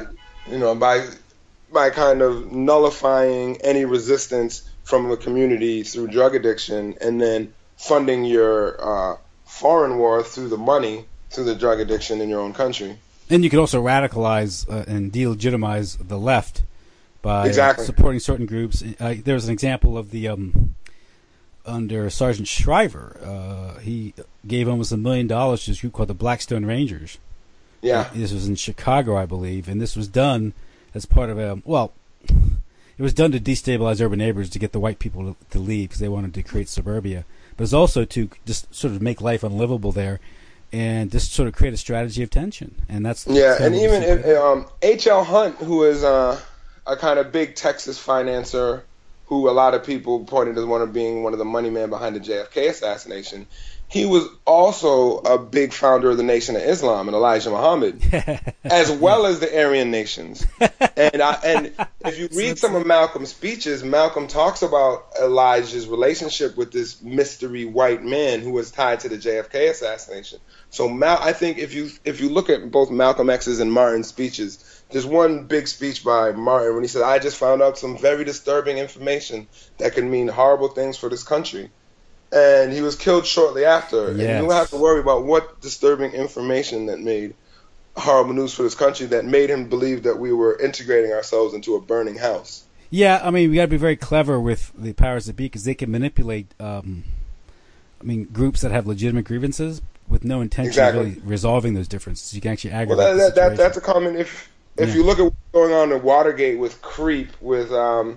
kind of nullifying any resistance from the community through drug addiction, and then funding your foreign war through the money, through the drug addiction in your own country. And you could also radicalize and delegitimize the left by supporting certain groups. There was an example of the under Sergeant Shriver. He gave almost $1 million to this group called the Blackstone Rangers. Yeah. This was in Chicago, I believe, and this was done as part of it was done to destabilize urban neighborhoods to get the white people to leave because they wanted to create suburbia. But it's also to just sort of make life unlivable there, and just sort of create a strategy of tension. And that's and even H.L. Hunt, who is a kind of big Texas financer, who a lot of people pointed as being one of the money men behind the JFK assassination, he was also a big founder of the Nation of Islam and Elijah Muhammad, as well as the Aryan nations. And if you read some of Malcolm's speeches, Malcolm talks about Elijah's relationship with this mystery white man who was tied to the JFK assassination. So I think if you look at both Malcolm X's and Martin's speeches, there's one big speech by Martin when he said, "I just found out some very disturbing information that could mean horrible things for this country." And he was killed shortly after. Yes. And you don't have to worry about what disturbing information that made horrible news for this country that made him believe that we were integrating ourselves into a burning house. Yeah, I mean, we got to be very clever with the powers that be because they can manipulate, groups that have legitimate grievances with no intention of really resolving those differences. You can actually aggravate the situation. That's a common... If you look at what's going on in Watergate with Creep, with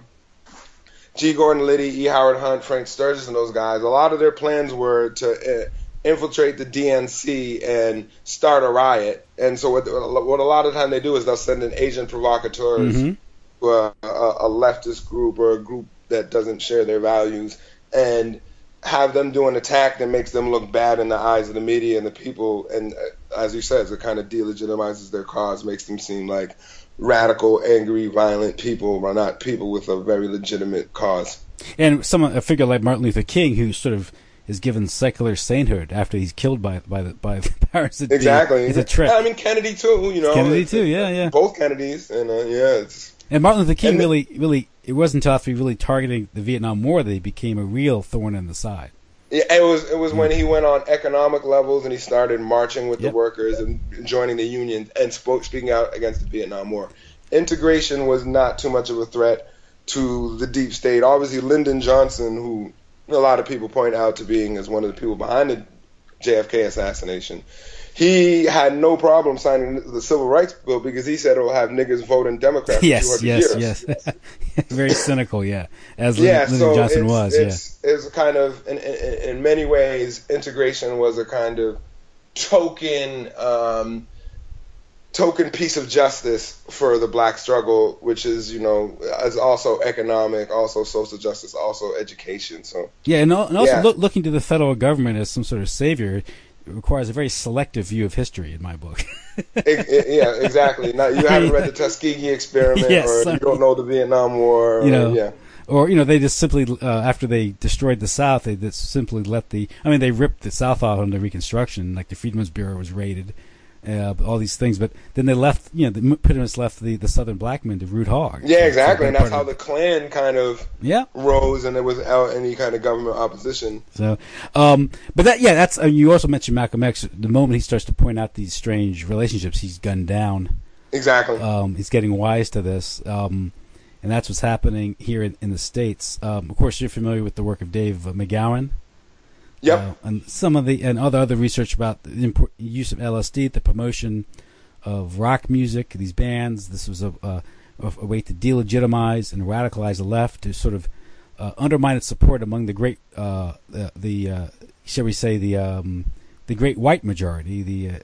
G. Gordon Liddy, E. Howard Hunt, Frank Sturgis, and those guys, a lot of their plans were to infiltrate the DNC and start a riot. And so what a lot of the time they do is they'll send in agent provocateurs to a leftist group or a group that doesn't share their values and have them do an attack that makes them look bad in the eyes of the media and the people. And as you said, it kind of delegitimizes their cause, makes them seem like radical, angry, violent people, but not people with a very legitimate cause. And a figure like Martin Luther King, who sort of is given secular sainthood after he's killed by the powers that be. Exactly. It's a trick. I mean, Kennedy too. Kennedy too. Yeah. Both Kennedys, and And Martin Luther King really. It wasn't until after he really targeting the Vietnam War that he became a real thorn in the side. Yeah, it was when he went on economic levels and he started marching with the workers and joining the union and speaking out against the Vietnam War. Integration was not too much of a threat to the deep state. Obviously, Lyndon Johnson, who a lot of people point out to being as one of the people behind the JFK assassination, he had no problem signing the Civil Rights Bill because he said it will have niggas voting Democrat for 200 years. Yes. Very cynical, as Lyndon Johnson was. It's kind of, in many ways, integration was a kind of token piece of justice for the black struggle, which is, is also economic, also social justice, also education. So and also looking to the federal government as some sort of savior requires a very selective view of history in my book. Yeah, exactly. Now, you haven't read the Tuskegee experiment, or you don't know the Vietnam War. Or they just simply after they destroyed the South, they just simply they ripped the South off under Reconstruction, like the Freedmen's Bureau was raided, all these things. But then they left, they pretty much left the Southern black men to root hog. Yeah, exactly, and that's how the Klan kind of rose, and there was any kind of government opposition. So, but that's you also mentioned Malcolm X. The moment he starts to point out these strange relationships, he's gunned down. Exactly. He's getting wise to this. And that's what's happening here in the States. Of course, you're familiar with the work of Dave McGowan. Yep. And some of other research about the use of LSD, the promotion of rock music, these bands. This was a way to delegitimize and radicalize the left, to sort of undermine its support among the great, shall we say, the great white majority,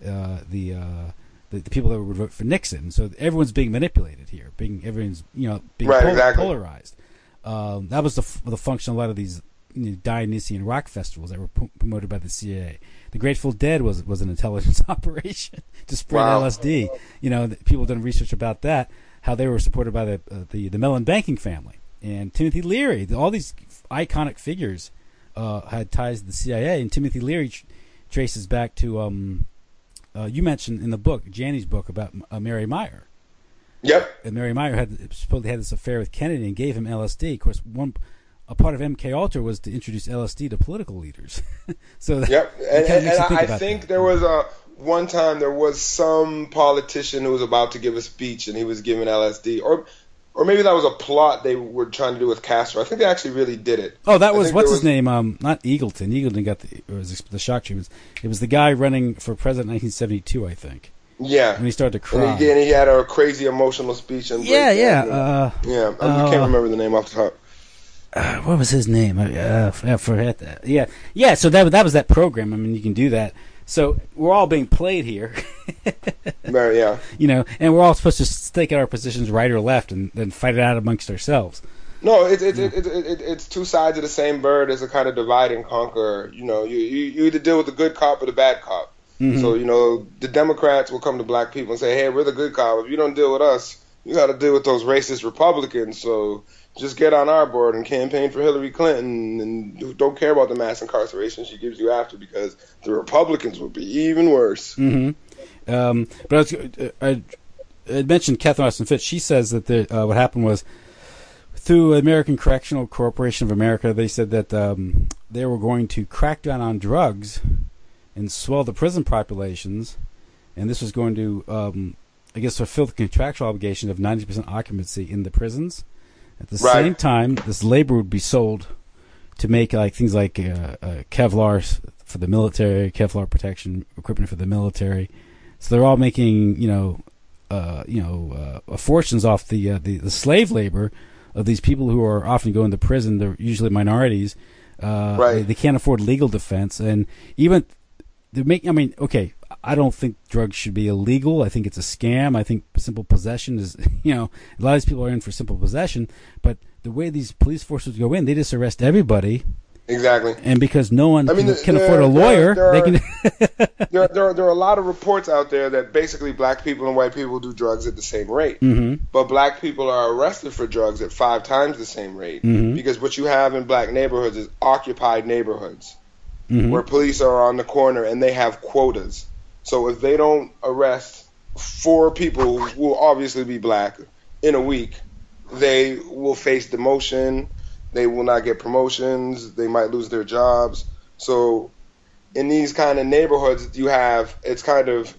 the people that would vote for Nixon. So everyone's being manipulated here. Everyone's being polarized. That was the function of a lot of these Dionysian rock festivals that were promoted by the CIA. The Grateful Dead was an intelligence operation to spread LSD. People have done research about that, how they were supported by the Mellon banking family and Timothy Leary. All these iconic figures had ties to the CIA, and Timothy Leary traces back to you mentioned in the book, Janney's book, about Mary Meyer. Yep. And Mary Meyer supposedly had this affair with Kennedy and gave him LSD. Of course, a part of MK Ultra was to introduce LSD to political leaders. So yep. And I think there was one time there was some politician who was about to give a speech and he was given LSD, or maybe that was a plot they were trying to do with Castro. I think they actually really did it. Oh, that was what's his name? Not Eagleton. Eagleton got the shock treatment. It was the guy running for president in 1972, I think. Yeah. And he started to cry. And he had a crazy emotional speech. And yeah. I can't remember the name off the top. What was his name? I forget that. Yeah. So that was that program. I mean, you can do that. So we're all being played here. Yeah. And we're all supposed to stake out our positions right or left and then fight it out amongst ourselves. No, it's two sides of the same bird. It's a kind of divide and conquer. You know, you either deal with the good cop or the bad cop. Mm-hmm. So, you know, the Democrats will come to black people and say, hey, we're the good cop. If you don't deal with us, you got to deal with those racist Republicans. So just get on our board and campaign for Hillary Clinton and don't care about the mass incarceration she gives you after, because the Republicans will be even worse. Mm-hmm. But I mentioned Catherine Austin Fitts. She says that what happened was, through American Correctional Corporation of America, they said that they were going to crack down on drugs and swell the prison populations, and this was going to, I guess, fulfill the contractual obligation of 90% occupancy in the prisons. At the same time, this labor would be sold to make things like Kevlar for the military, Kevlar protection equipment for the military. So they're all making, fortunes off the slave labor of these people who are often going to prison. They're usually minorities. They can't afford legal defense, and even I don't think drugs should be illegal. I think it's a scam. I think simple possession is, a lot of these people are in for simple possession, but the way these police forces go in, they just arrest everybody. Exactly. And because no one can afford a lawyer, they can. there are a lot of reports out there that basically black people and white people do drugs at the same rate. Mm-hmm. But black people are arrested for drugs at 5 times the same rate. Mm-hmm. Because what you have in black neighborhoods is occupied neighborhoods, mm-hmm. where police are on the corner and they have quotas. So if they don't arrest 4 people who will obviously be black in a week, they will face demotion. They will not get promotions. They might lose their jobs. So in these kind of neighborhoods, it's kind of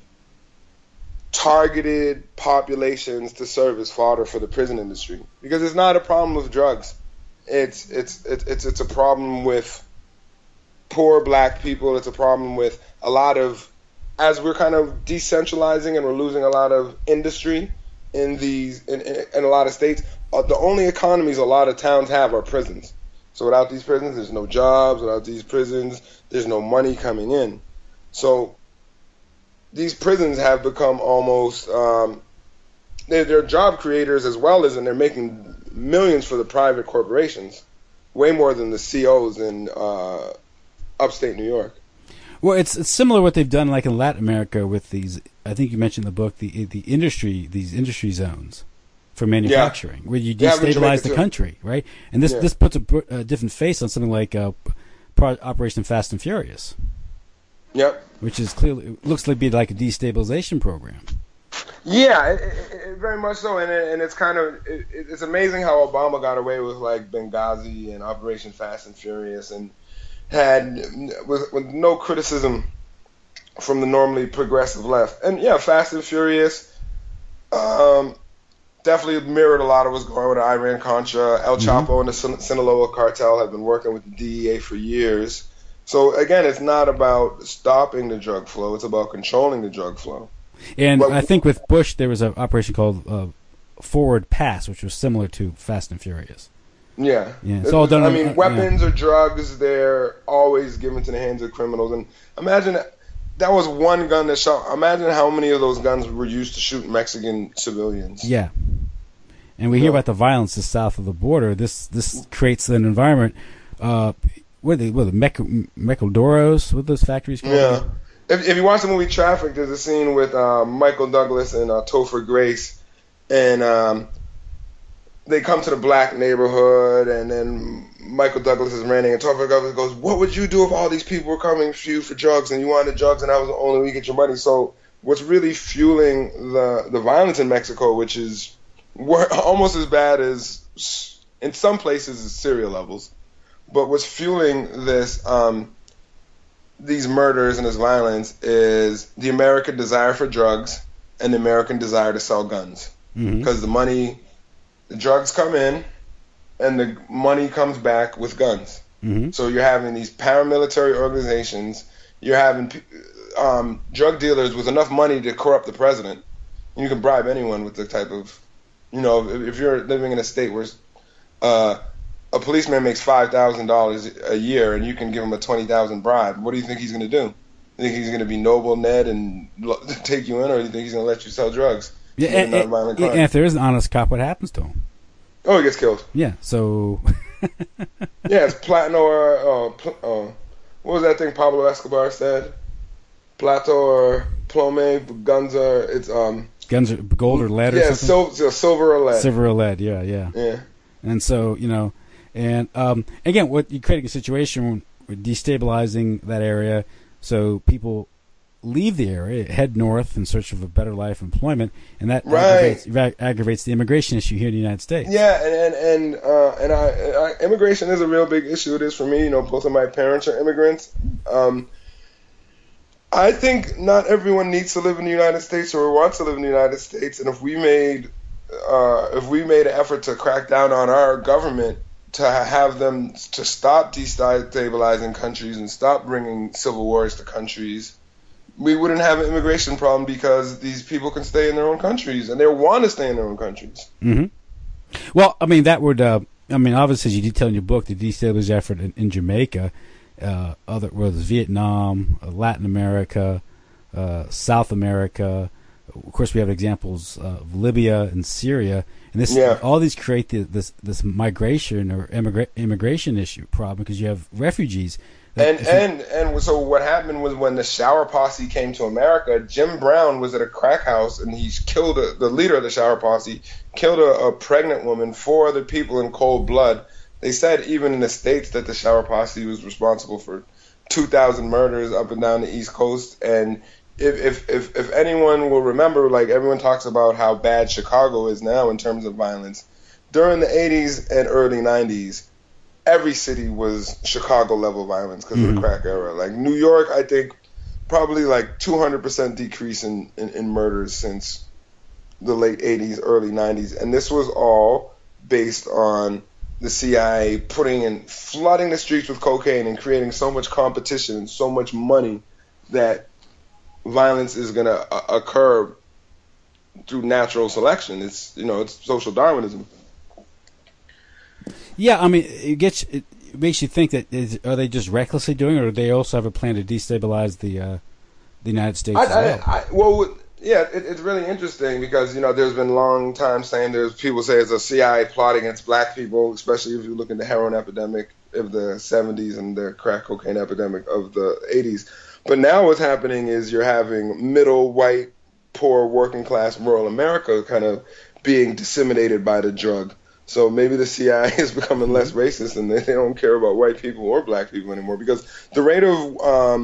targeted populations to serve as fodder for the prison industry. Because it's not a problem with drugs. It's a problem with poor black people. It's a problem with a lot of, as we're kind of decentralizing and we're losing a lot of industry in a lot of states. The only economies a lot of towns have are prisons. So without these prisons, there's no jobs. Without these prisons, there's no money coming in. So these prisons have become almost they're job creators as well as, and they're making millions for the private corporations, way more than the COs in upstate New York. Well, it's similar what they've done like in Latin America with these. I think you mentioned in the book these industry zones for manufacturing, where you destabilize the country, right? And this puts a different face on something like Operation Fast and Furious. Yep. Which is clearly looks to be like a destabilization program. Yeah, it very much so, and it's kind of it's amazing how Obama got away with like Benghazi and Operation Fast and Furious, and had with no criticism from the normally progressive left. And yeah, Fast and Furious definitely mirrored a lot of what's going on with Iran-Contra. El Chapo and the Sinaloa cartel have been working with the DEA for years. So again, it's not about stopping the drug flow; it's about controlling the drug flow. And I think with Bush, there was an operation called Forward Pass, which was similar to Fast and Furious. Yeah. It's all done. I mean, weapons or drugs, they're always given to the hands of criminals. And imagine that was one gun that shot. Imagine how many of those guns were used to shoot Mexican civilians. Yeah. And we hear about the violence just south of the border. This creates an environment. What are the Mecodoros? What are those factories called? Yeah. If you watch the movie Traffic, there's a scene with Michael Douglas and Topher Grace, and they come to the black neighborhood, and then Michael Douglas is ranting, and Topher Douglas goes, "What would you do if all these people were coming for you for drugs, and you wanted drugs, and that was the only way you get your money?" So what's really fueling the violence in Mexico, which is almost as bad as in some places as Syria levels, but what's fueling this these murders and this violence is the American desire for drugs and the American desire to sell guns. Because the drugs come in and the money comes back with guns. So you're having these paramilitary organizations, you're having drug dealers with enough money to corrupt the president. You can bribe anyone with the type of, if you're living in a state where a policeman makes $5,000 a year, and you can give him a $20,000 bribe. What do you think he's going to do? You think he's going to be noble Ned and take you in, or do you think he's going to let you sell drugs? Yeah, and if there is an honest cop, what happens to him? Oh, he gets killed. Yeah, so... Yeah, it's Platinum or... what was that thing Pablo Escobar said? Plato or Plome, guns are... It's... Guns are gold or lead or something? Yeah, silver or lead. Silver or lead, yeah. And so, and again, what you're creating a situation where destabilizing that area, so people leave the area, head north in search of a better life, employment, and that aggravates the immigration issue here in the United States. Yeah, and immigration is a real big issue. It is for me. Both of my parents are immigrants. I think not everyone needs to live in the United States or wants to live in the United States, and if we made an effort to crack down on our government to have them to stop destabilizing countries and stop bringing civil wars to countries, we wouldn't have an immigration problem because these people can stay in their own countries and they want to stay in their own countries. Mm-hmm. Well, I mean, that would, obviously, as you detail in your book, the destabilization effort in Jamaica, Vietnam, Latin America, South America. Of course, we have examples of Libya and Syria, and all these create this migration or immigration issue problem because you have refugees. And so what happened was when the Shower Posse came to America, Jim Brown was at a crack house and he killed the leader of the Shower Posse, killed a pregnant woman, 4 other people in cold blood. They said even in the States that the Shower Posse was responsible for 2,000 murders up and down the East Coast. And if anyone will remember, like everyone talks about how bad Chicago is now in terms of violence. During the 80s and early 90s, every city was Chicago-level violence because of the crack era. Like New York, I think probably like 200% decrease in murders since the late 80s, early 90s. And this was all based on the CIA flooding the streets with cocaine and creating so much competition and so much money that violence is going to occur through natural selection. It's social Darwinism. Yeah, I mean, it makes you think that are they just recklessly doing it, or do they also have a plan to destabilize the United States as well? It's really interesting because there's been long time saying people say it's a CIA plot against black people, especially if you look at the heroin epidemic of the 70s and the crack cocaine epidemic of the 80s. But now what's happening is you're having middle white, poor, working class rural America kind of being disseminated by the drug. So maybe the CIA is becoming less racist and they don't care about white people or black people anymore because the rate of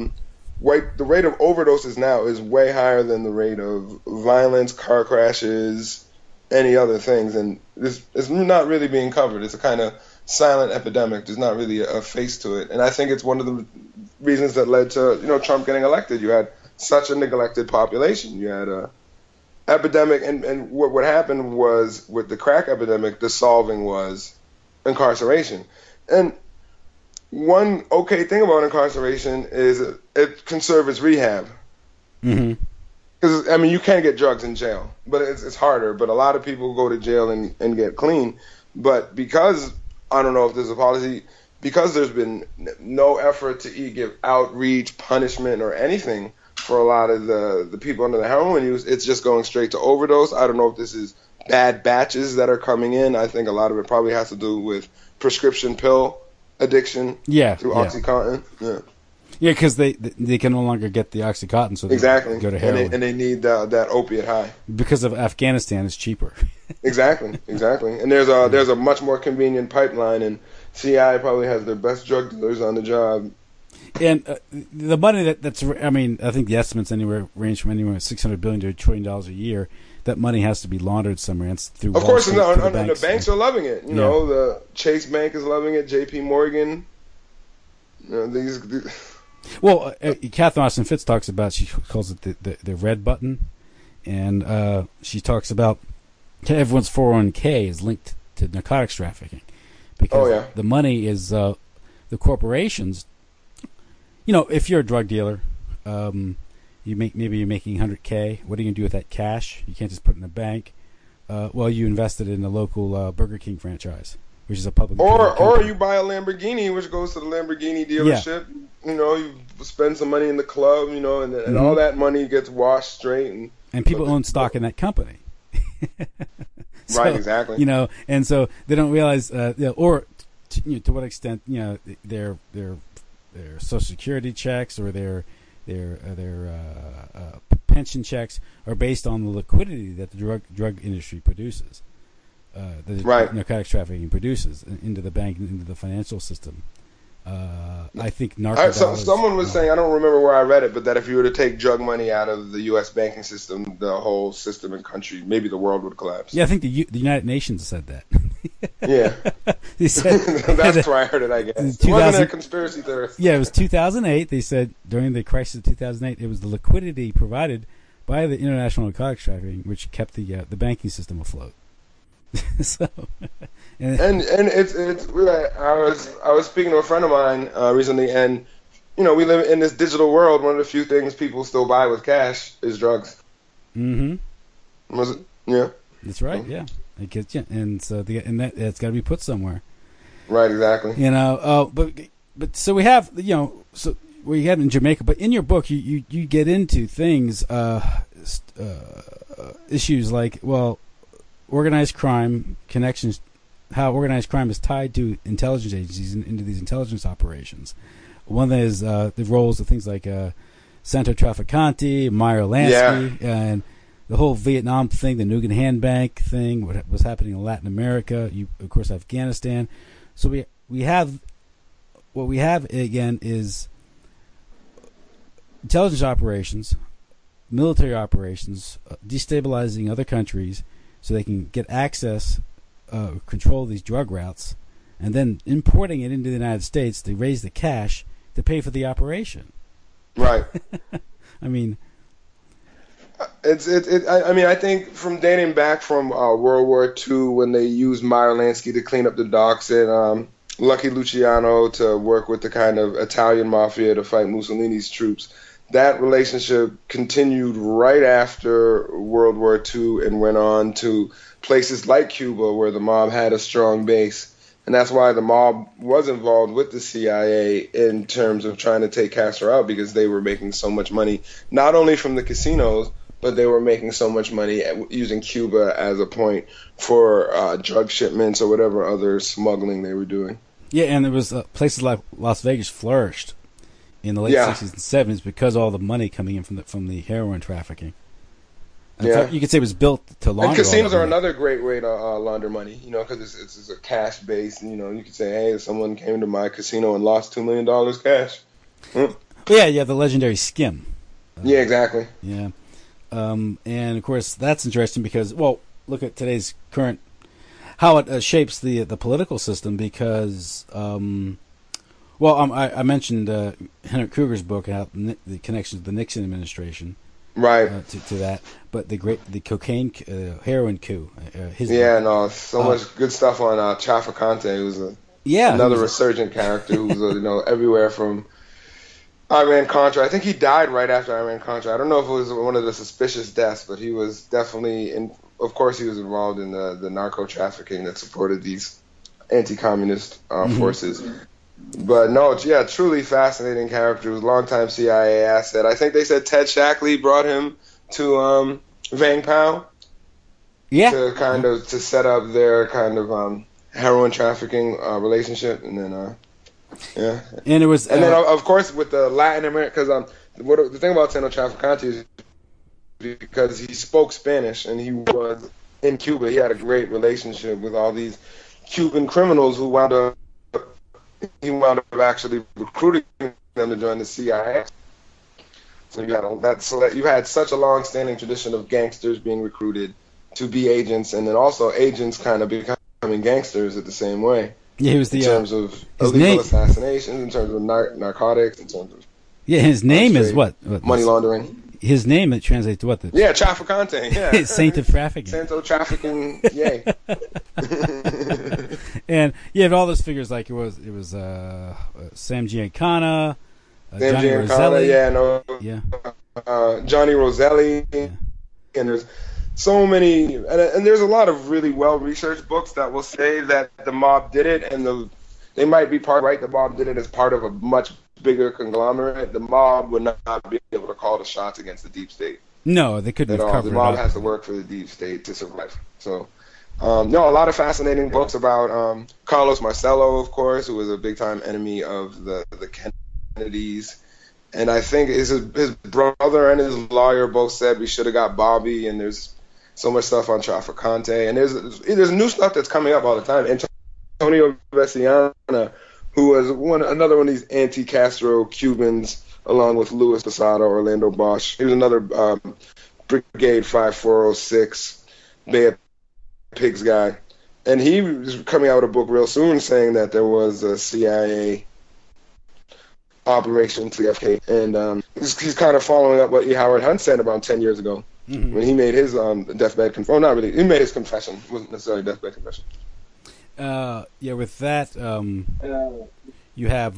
overdoses now is way higher than the rate of violence, car crashes, any other things, and it's not really being covered. It's a kind of silent epidemic. There's not really a face to it, and I think it's one of the reasons that led to Trump getting elected. You had such a neglected population. You had a epidemic, and what happened was with the crack epidemic, the solving was incarceration. And one okay thing about incarceration is it can serve as rehab. Because you can get drugs in jail, but it's harder. But a lot of people go to jail and get clean. But because I don't know if there's a policy, because there's been no effort to give outreach, punishment, or anything for a lot of the people under the heroin use, it's just going straight to overdose. I don't know if this is bad batches that are coming in. I think a lot of it probably has to do with prescription pill addiction through OxyContin. Yeah, because they can no longer get the OxyContin, so they go to heroin. And they need that opiate high. Because of Afghanistan, it's cheaper. Exactly. And there's a much more convenient pipeline, and CI probably has their best drug dealers on the job. And the money I think the estimates range from anywhere $600 billion to $1 trillion a year. That money has to be laundered somewhere. And it's through of course, the banks are loving it. You know, the Chase Bank is loving it. J.P. Morgan. Well, Catherine Austin Fitts talks about, she calls it the red button, and she talks about everyone's 401k is linked to narcotics trafficking because the money is the corporations. If you're a drug dealer, you're making $100K. What are you gonna do with that cash? You can't just put it in a bank. You invested in a local Burger King franchise, which is a public. Or you buy a Lamborghini, which goes to the Lamborghini dealership. Yeah. You spend some money in the club, and all that money gets washed straight. And people own stock in that company. So, right, exactly. You know, and so they don't realize, or to what extent, you know, their Social Security checks or their pension checks are based on the liquidity that the drug industry produces, right. narcotics trafficking produces into the bank, into the financial system. I think someone was saying, I don't remember where I read it, but that if you were to take drug money out of the U.S. banking system, the whole system and country, maybe the world would collapse. Yeah, I think the United Nations said that. Yeah. They said, that's where I heard it, I guess. It wasn't a conspiracy theorist. Yeah, it was 2008. They said during the crisis of 2008, it was the liquidity provided by the international narcotics trafficking which kept the banking system afloat. So, and it's I was speaking to a friend of mine recently, and you know, we live in this digital world. One of the few things people still buy with cash is drugs. Mm-hmm. Was it? Yeah. That's right. Yeah, it gets you, and so it's got to be put somewhere. Right. Exactly. You know. But so we have, you know, so we had in Jamaica, but in your book you get into things, issues like, well, organized crime connections, how organized crime is tied to intelligence agencies into these intelligence operations. One is the roles of things like Santo Trafficante, Meyer Lansky, and the whole Vietnam thing, the Nugan Hand Bank thing, what was happening in Latin America, of course, Afghanistan. So we have what we have again is intelligence operations, military operations, destabilizing other countries, so they can get access, control these drug routes, and then importing it into the United States to raise the cash to pay for the operation. Right. I mean, I think from dating back from World War II, when they used Meyer Lansky to clean up the docks and Lucky Luciano to work with the kind of Italian mafia to fight Mussolini's troops. That relationship continued right after World War II and went on to places like Cuba, where the mob had a strong base. And that's why the mob was involved with the CIA in terms of trying to take Castro out, because they were making so much money, not only from the casinos, but they were making so much money using Cuba as a point for drug shipments or whatever other smuggling they were doing. Yeah, and there was places like Las Vegas flourished in the late 60s and 70s because of all the money coming in from the heroin trafficking. In fact, you could say it was built to launder. And casinos are another great way to launder money, you know, because it's a cash base. You know, you could say, hey, someone came to my casino and lost $2 million cash. Yeah, the legendary skim. Yeah, exactly. Yeah. And, of course, that's interesting because, well, look at today's current, how it shapes the political system because... I mentioned Henry Kruger's book, how the connection to the Nixon administration, right? To that, but the cocaine, heroin coup. So much good stuff on Trafficante, who's another resurgent character who's everywhere from Iran Contra. I think he died right after Iran Contra. I don't know if it was one of the suspicious deaths, but he was definitely of course, he was involved in the narco trafficking that supported these anti-communist forces. But no, truly fascinating character. He was a longtime CIA asset. I think they said Ted Shackley brought him to Vang Pao. Yeah. To set up their kind of heroin trafficking relationship, and then And it was, and then of course with the Latin America, because the thing about Santo Trafficante is because he spoke Spanish and he was in Cuba, he had a great relationship with all these Cuban criminals who wound up actually recruiting them to join the CIA. So you had such a long-standing tradition of gangsters being recruited to be agents, and then also agents kind of becoming gangsters at the same way. Yeah, he was in terms of illegal assassinations, in terms of narcotics, in terms of his name is what money laundering. His name, it translates to what? Trafficante. Yeah, Saint of trafficking. Santo trafficking. Yay. And you have all those figures like it was Sam Giancana, Johnny Roselli. Johnny Roselli. Yeah. And there's so many, and there's a lot of really well-researched books that will say that the mob did it, and they might be the mob did it as part of a much bigger conglomerate. The mob would not be able to call the shots against the deep state. No, they couldn't at have all. covered The mob it up. has to work for the deep state to survive. So No, a lot of fascinating books about Carlos Marcello, of course, who was a big-time enemy of the Kennedys. And I think his brother and his lawyer both said we should have got Bobby, and there's so much stuff on Trafficante. And there's new stuff that's coming up all the time. Antonio Veciana, who was another one of these anti-Castro Cubans, along with Luis Posada, Orlando Bosch. He was another Brigade 5406 Bay of Pigs guy. And he was coming out with a book real soon saying that there was a CIA Operation CFK, and he's kind of following up what E. Howard Hunt said about 10 years ago when he made his deathbed confession. Oh, not really. He made his confession. It wasn't necessarily a deathbed confession. Yeah, with that, you have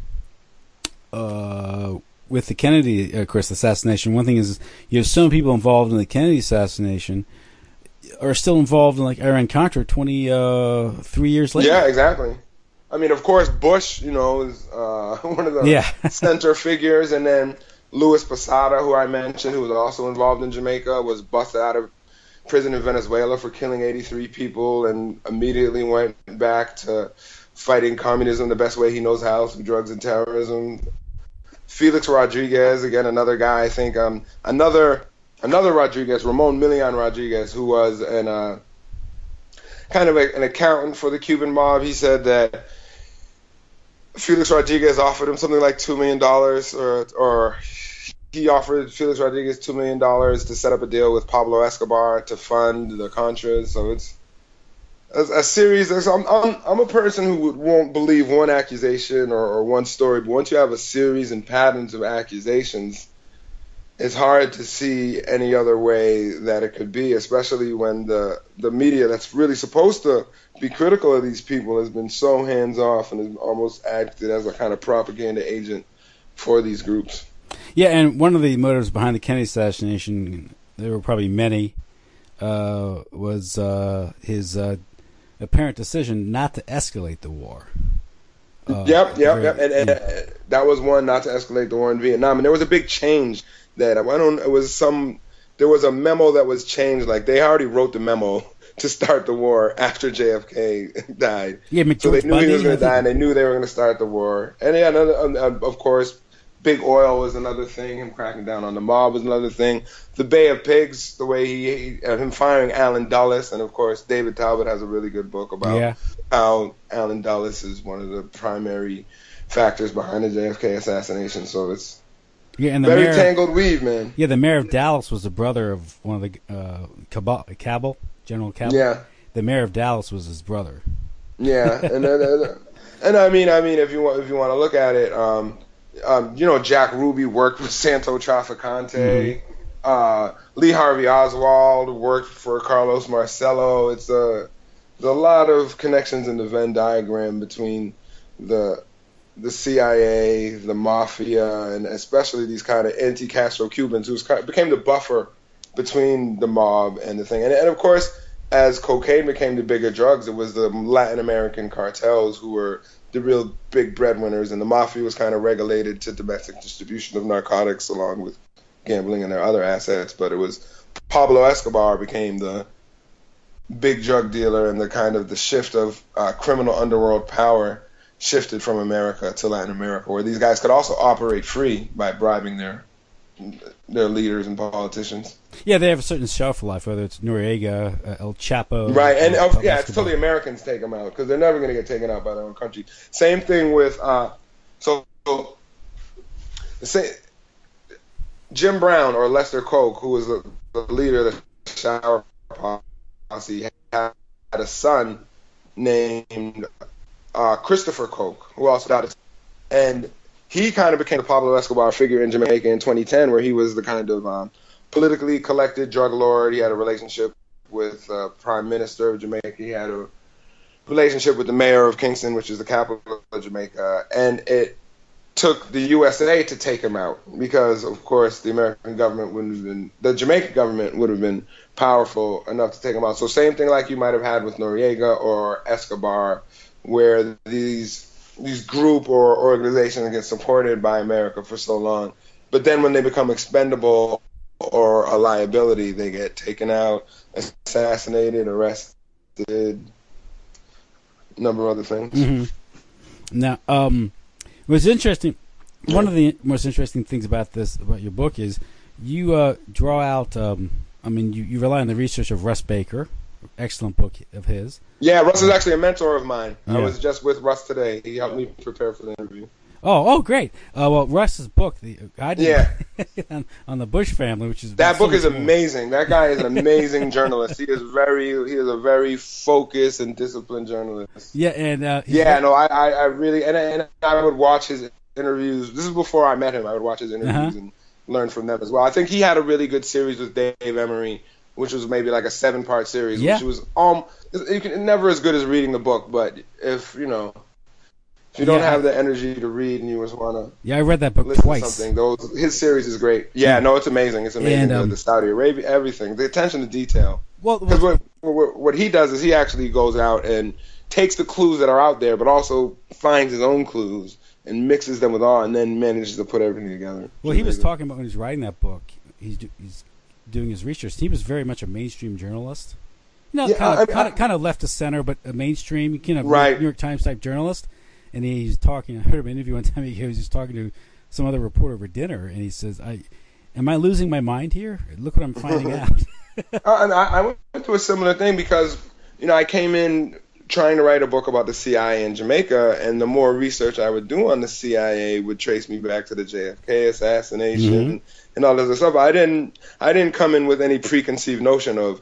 with the Kennedy, of course, assassination. One thing is you have some people involved in the Kennedy assassination are still involved in like Iran-Contra 23 years later. Yeah, exactly. I mean, of course, Bush, is one of the center figures, and then Luis Posada, who I mentioned, who was also involved in Jamaica, was busted out of prison in Venezuela for killing 83 people and immediately went back to fighting communism the best way he knows how, through drugs and terrorism. Felix Rodriguez, again, another guy, I think, another Rodriguez, Ramon Milian Rodriguez, who was an accountant for the Cuban mob. He said that Felix Rodriguez offered him something like $2 million, or he offered Felix Rodriguez $2 million to set up a deal with Pablo Escobar to fund the Contras. So it's a series. I'm a person who won't believe one accusation or one story, but once you have a series and patterns of accusations, it's hard to see any other way that it could be, especially when the media that's really supposed to be critical of these people has been so hands-off and has almost acted as a kind of propaganda agent for these groups. Yeah, and one of the motives behind the Kennedy assassination, there were probably many, was his apparent decision not to escalate the war. Yep. And that was one, not to escalate the war in Vietnam. And there was a big change that there was a memo that was changed. Like, they already wrote the memo to start the war after JFK died. Yeah, so they knew he was going to die, and they knew they were going to start the war. And yeah, of course, big oil was another thing. Him cracking down on the mob was another thing. The Bay of Pigs, the way him firing Allen Dulles, and of course, David Talbot has a really good book about how Allen Dulles is one of the primary factors behind the JFK assassination. So it's very tangled weave, man. Yeah, the mayor of Dallas was the brother of one of the Cabell, General Cabell. Yeah, the mayor of Dallas was his brother. Yeah, and I mean, if you want to look at it, Jack Ruby worked with Santo Trafficante. Lee Harvey Oswald worked for Carlos Marcello. There's a lot of connections in the Venn diagram between the CIA, the mafia, and especially these kind of anti-Castro Cubans who became the buffer between the mob and the thing. And of course, as cocaine became the bigger drugs, it was the Latin American cartels who were the real big breadwinners, and the mafia was kind of regulated to domestic distribution of narcotics along with gambling and their other assets. But it was Pablo Escobar became the big drug dealer, and the kind of the shift of criminal underworld power shifted from America to Latin America, where these guys could also operate free by bribing their leaders and politicians. Yeah, they have a certain shelf life, whether it's Noriega, El Chapo. Right, and it's till the Americans take them out, because they're never going to get taken out by their own country. Same thing with, Jim Brown or Lester Koch, who was the leader of the Shower Posse, had a son named Christopher Koch, who also died. And he kind of became the Pablo Escobar figure in Jamaica in 2010, where he was the kind of politically collected drug lord. He had a relationship with Prime Minister of Jamaica. He had a relationship with the mayor of Kingston, which is the capital of Jamaica. And it took the USA to take him out because, of course, the Jamaican government would have been powerful enough to take him out. So same thing like you might have had with Noriega or Escobar, where these group or organizations get supported by America for so long, but then when they become expendable or a liability, they get taken out, assassinated, arrested, a number of other things. Mm-hmm. Now, what's interesting, one of the most interesting things about your book is you draw out, you rely on the research of Russ Baker, excellent book of his. Yeah, Russ is actually a mentor of mine. Yeah. I was just with Russ today. He helped me prepare for the interview. Oh, great. Well, Russ's book, I did on the Bush family, which is that book is amazing. That guy is an amazing journalist. He is a very focused and disciplined journalist. Yeah, and I really and I would watch his interviews. This is before I met him. I would watch his interviews and learn from them as well. I think he had a really good series with Dave Emery, which was maybe like a 7-part series, which was never as good as reading the book, but if you don't have the energy to read and you just want to I read that book twice. His series is great. No, it's amazing. It's amazing. And, the Saudi Arabia, everything, the attention to detail. Well, because what he does is he actually goes out and takes the clues that are out there, but also finds his own clues and mixes them with all, and then manages to put everything together. Well, he was talking about when he was writing that book, he's doing his research. He was very much a mainstream journalist. Kind of left of center, but a mainstream, New York Times type journalist. And he's talking. I heard him interview one time. He was just talking to some other reporter over dinner, and he says, "Am I losing my mind here? Look what I'm finding out." And I went through a similar thing because I came in trying to write a book about the CIA in Jamaica, and the more research I would do on the CIA would trace me back to the JFK assassination and all this other stuff. I didn't come in with any preconceived notion of,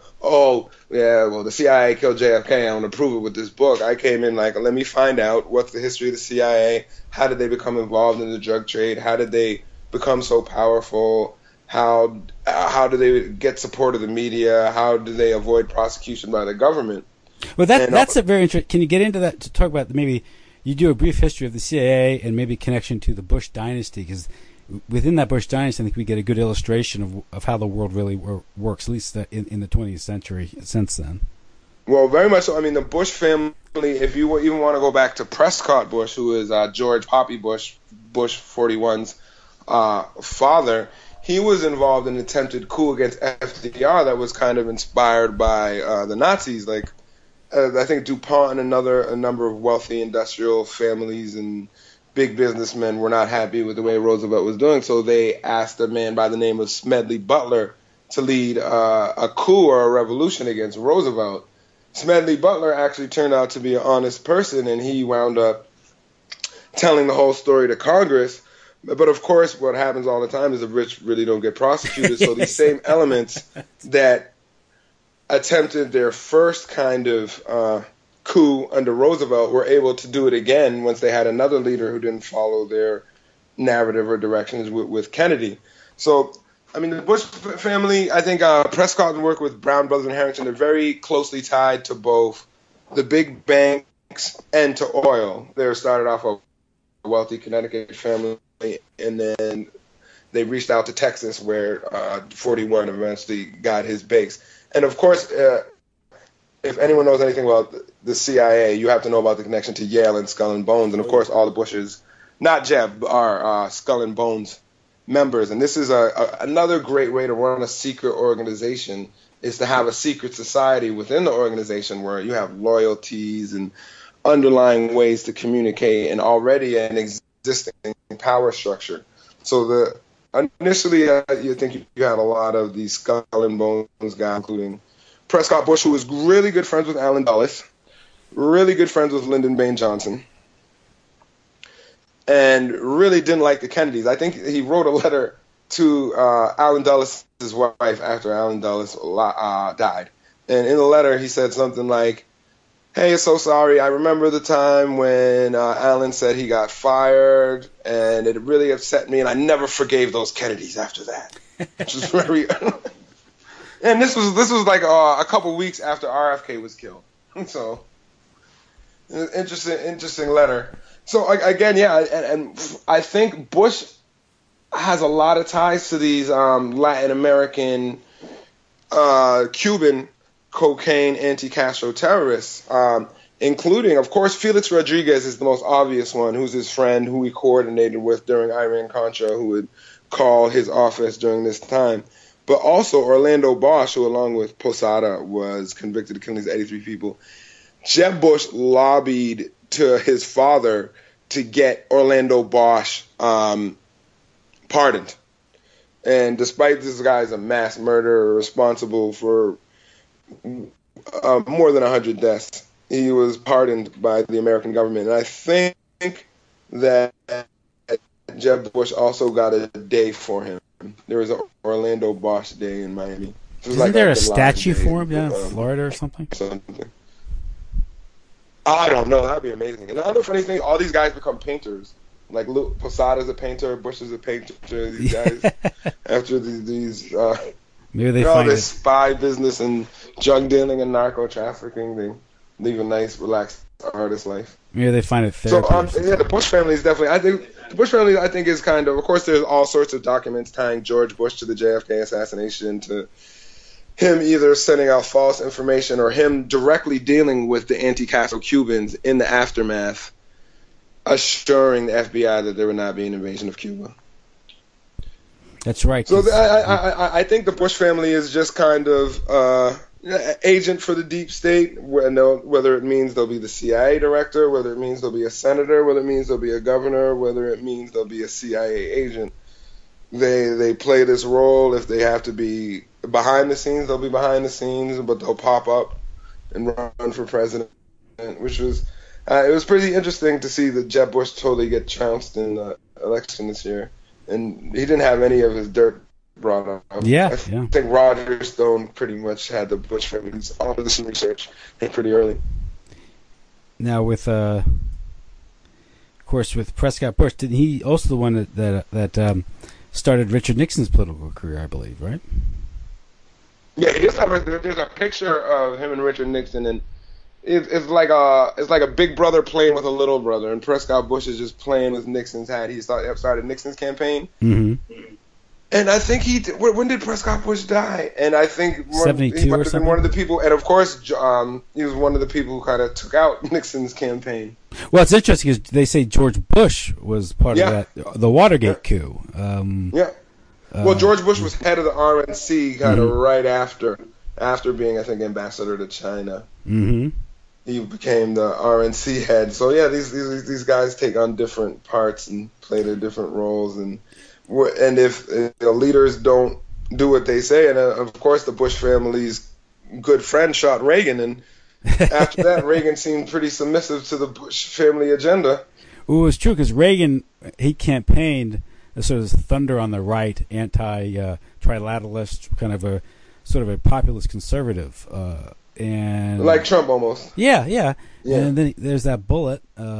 the CIA killed JFK, I want to prove it with this book. I came in like, let me find out what's the history of the CIA, how did they become involved in the drug trade, how did they become so powerful, how do they get support of the media, how do they avoid prosecution by the government. Well, that's a very interesting. Can you get into that to talk about maybe you do a brief history of the CIA and maybe connection to the Bush dynasty? Because within that Bush dynasty, I think we get a good illustration of how the world really works, at least in the 20th century since then. Well, very much so. I mean, the Bush family, if you even want to go back to Prescott Bush, who is George Poppy Bush, Bush 41's father, he was involved in an attempted coup against FDR that was kind of inspired by the Nazis. Like, I think DuPont and a number of wealthy industrial families and big businessmen were not happy with the way Roosevelt was doing, so they asked a man by the name of Smedley Butler to lead a coup or a revolution against Roosevelt. Smedley Butler actually turned out to be an honest person, and he wound up telling the whole story to Congress. But of course, what happens all the time is the rich really don't get prosecuted, so these same elements that attempted their first kind of coup under Roosevelt were able to do it again once they had another leader who didn't follow their narrative or directions with Kennedy. So, I mean, the Bush family, I think Prescott worked with Brown Brothers and Harrington. They're very closely tied to both the big banks and to oil. They started off a wealthy Connecticut family, and then they reached out to Texas where 41 eventually got his base. And of course, if anyone knows anything about the CIA, you have to know about the connection to Yale and Skull and Bones. And of course, all the Bushes, not Jeb, are Skull and Bones members. And this is another great way to run a secret organization, is to have a secret society within the organization where you have loyalties and underlying ways to communicate and already an existing power structure. So initially, you think you had a lot of these Skull and Bones guys, including Prescott Bush, who was really good friends with Allen Dulles, really good friends with Lyndon Baines Johnson, and really didn't like the Kennedys. I think he wrote a letter to Allen Dulles' wife after Allen Dulles died. And in the letter, he said something like, "Hey, so sorry. I remember the time when Allen said he got fired, and it really upset me, and I never forgave those Kennedys after that." Which was very... And this was like a couple weeks after RFK was killed. So, interesting letter. So, again, yeah, and I think Bush has a lot of ties to these Latin American, Cuban cocaine anti-Castro terrorists, including, of course, Felix Rodriguez is the most obvious one, who's his friend who he coordinated with during Iran-Contra, who would call his office during this time. but also Orlando Bosch, who along with Posada was convicted of killing these 83 people. Jeb Bush lobbied to his father to get Orlando Bosch pardoned. And despite this guy is a mass murderer responsible for more than 100 deaths, he was pardoned by the American government. And I think that Jeb Bush also got a day for him. There was an Orlando Bosch Day in Miami. Isn't there a statue for him down in Florida or something? I don't know. That'd be amazing. And another funny thing, all these guys become painters. Like Posada's a painter, Bush is a painter. These guys, after these maybe they all find this spy business and drug dealing and narco trafficking, they live a nice, relaxed artist life. Maybe they find it therapy. So yeah, the Bush family is definitely. I think the Bush family, is kind of. Of course, there's all sorts of documents tying George Bush to the JFK assassination, to him either sending out false information or him directly dealing with the anti-Castro Cubans in the aftermath, assuring the FBI that there would not be an invasion of Cuba. That's right. So I think the Bush family is just kind of agent for the deep state, whether it means they'll be the CIA director, whether it means they'll be a senator, whether it means they'll be a governor, whether it means they'll be a CIA agent. They play this role. If they have to be behind the scenes, they'll be behind the scenes, but they'll pop up and run for president, which was it was pretty interesting to see that Jeb Bush totally get trounced in the election this year, and he didn't have any of his dirt brought up. Yeah, I think Roger Stone pretty much had the Bush family's all of this research pretty early. Now with of course with Prescott Bush, did he also the one that started Richard Nixon's political career, I believe, right? Yeah, there's a picture of him and Richard Nixon, and it's like a big brother playing with a little brother, and Prescott Bush is just playing with Nixon's hat. He started Nixon's campaign, and I think when did Prescott Bush die? And I think 72 he might or have something. been one of the people, and of course, he was one of the people who kind of took out Nixon's campaign. Well, it's interesting because they say George Bush was part of the Watergate coup. Well, George Bush was head of the RNC kind of right after being, I think, ambassador to China. Mm-hmm. He became the RNC head. So yeah, these guys take on different parts and play their different roles, and if leaders don't do what they say, and of course the Bush family's good friend shot Reagan, and after that Reagan seemed pretty submissive to the Bush family agenda. Well, it was true because Reagan, he campaigned as sort of thunder on the right, anti-trilateralist, kind of a sort of a populist conservative, and like Trump almost. Yeah. And then there's that bullet,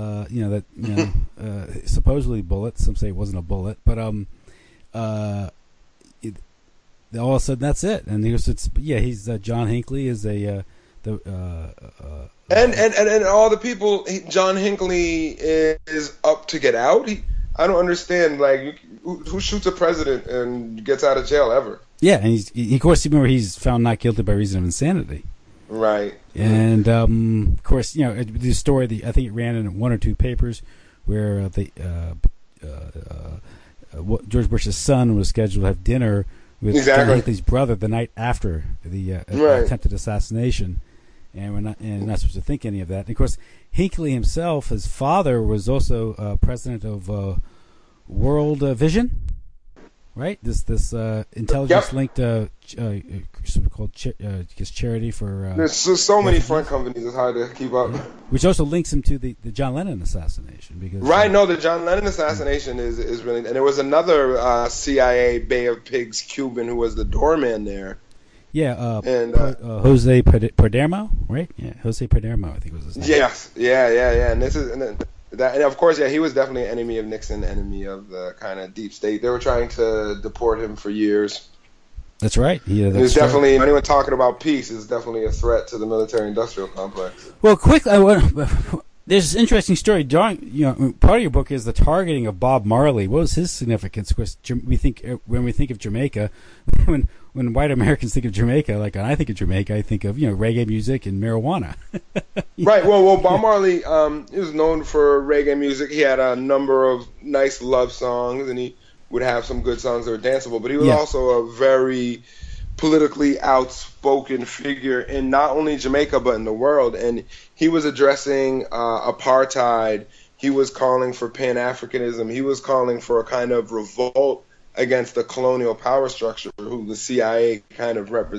supposedly bullet. Some say it wasn't a bullet, but all of a sudden that's it. And he's John Hinckley is and all the people John Hinckley is up to get out. I don't understand, like, who shoots a president and gets out of jail ever? Yeah, and of course, remember, he's found not guilty by reason of insanity. Right. And, of course, the story, I think it ran in one or two papers where George Bush's son was scheduled to have dinner with John Hinckley's brother the night after the attempted assassination. And we're not supposed to think any of that. And of course, Hinckley himself, his father, was also president of World Vision, right? This intelligence-linked so-called charity for. There's so many front companies; it's hard to keep up. Which also links him to the John Lennon assassination, because the John Lennon assassination is really, and there was another CIA Bay of Pigs Cuban who was the doorman there. Yeah, Jose Padermo, right? Yeah, Jose Padermo, I think was his name. Yes, yeah, and and of course, he was definitely an enemy of Nixon, enemy of the kind of deep state. They were trying to deport him for years. That's right. There's definitely anyone talking about peace is definitely a threat to the military-industrial complex. Well, quickly, there's this interesting story. Part of your book is the targeting of Bob Marley. What was his significance? Of course, when we think of Jamaica, when white Americans think of Jamaica, like I think of Jamaica, I think of reggae music and marijuana. Right. Well, Bob Marley, he was known for reggae music. He had a number of nice love songs, and he would have some good songs that were danceable, but he was also a very politically outspoken figure in not only Jamaica but in the world, and he was addressing apartheid. He was calling for Pan-Africanism. He was calling for a kind of revolt against the colonial power structure who the CIA kind of represents.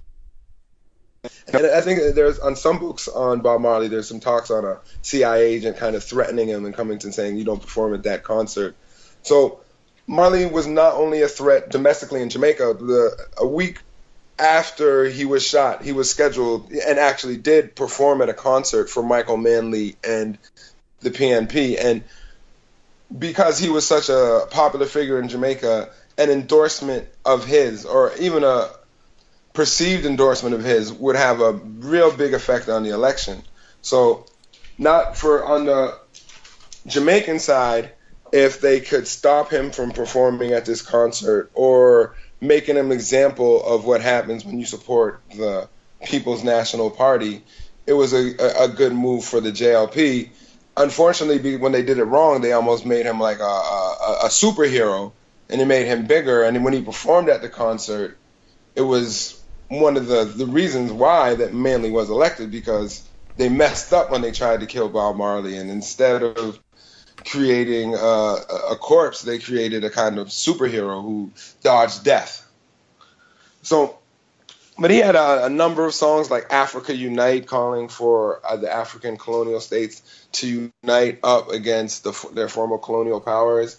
And I think there's, on some books on Bob Marley, there's some talks on a CIA agent kind of threatening him and coming to saying, you don't perform at that concert. So Marley was not only a threat domestically in Jamaica. A week after he was shot, he was scheduled and actually did perform at a concert for Michael Manley and the PNP. And because he was such a popular figure in Jamaica, an endorsement of his, or even a perceived endorsement of his, would have a real big effect on the election. So not for on the Jamaican side, if they could stop him from performing at this concert or making an example of what happens when you support the People's National Party, it was a good move for the JLP. Unfortunately, when they did it wrong, they almost made him like a superhero, and they made him bigger. And when he performed at the concert, it was one of the reasons why that Manley was elected, because they messed up when they tried to kill Bob Marley, and instead of creating a corpse, they created a kind of superhero who dodged death. So, but he had a number of songs like Africa Unite, calling for the African colonial states to unite up against their former colonial powers.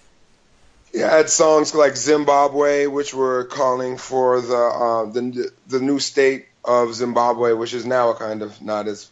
He had songs like Zimbabwe, which were calling for the new state of Zimbabwe, which is now a kind of not as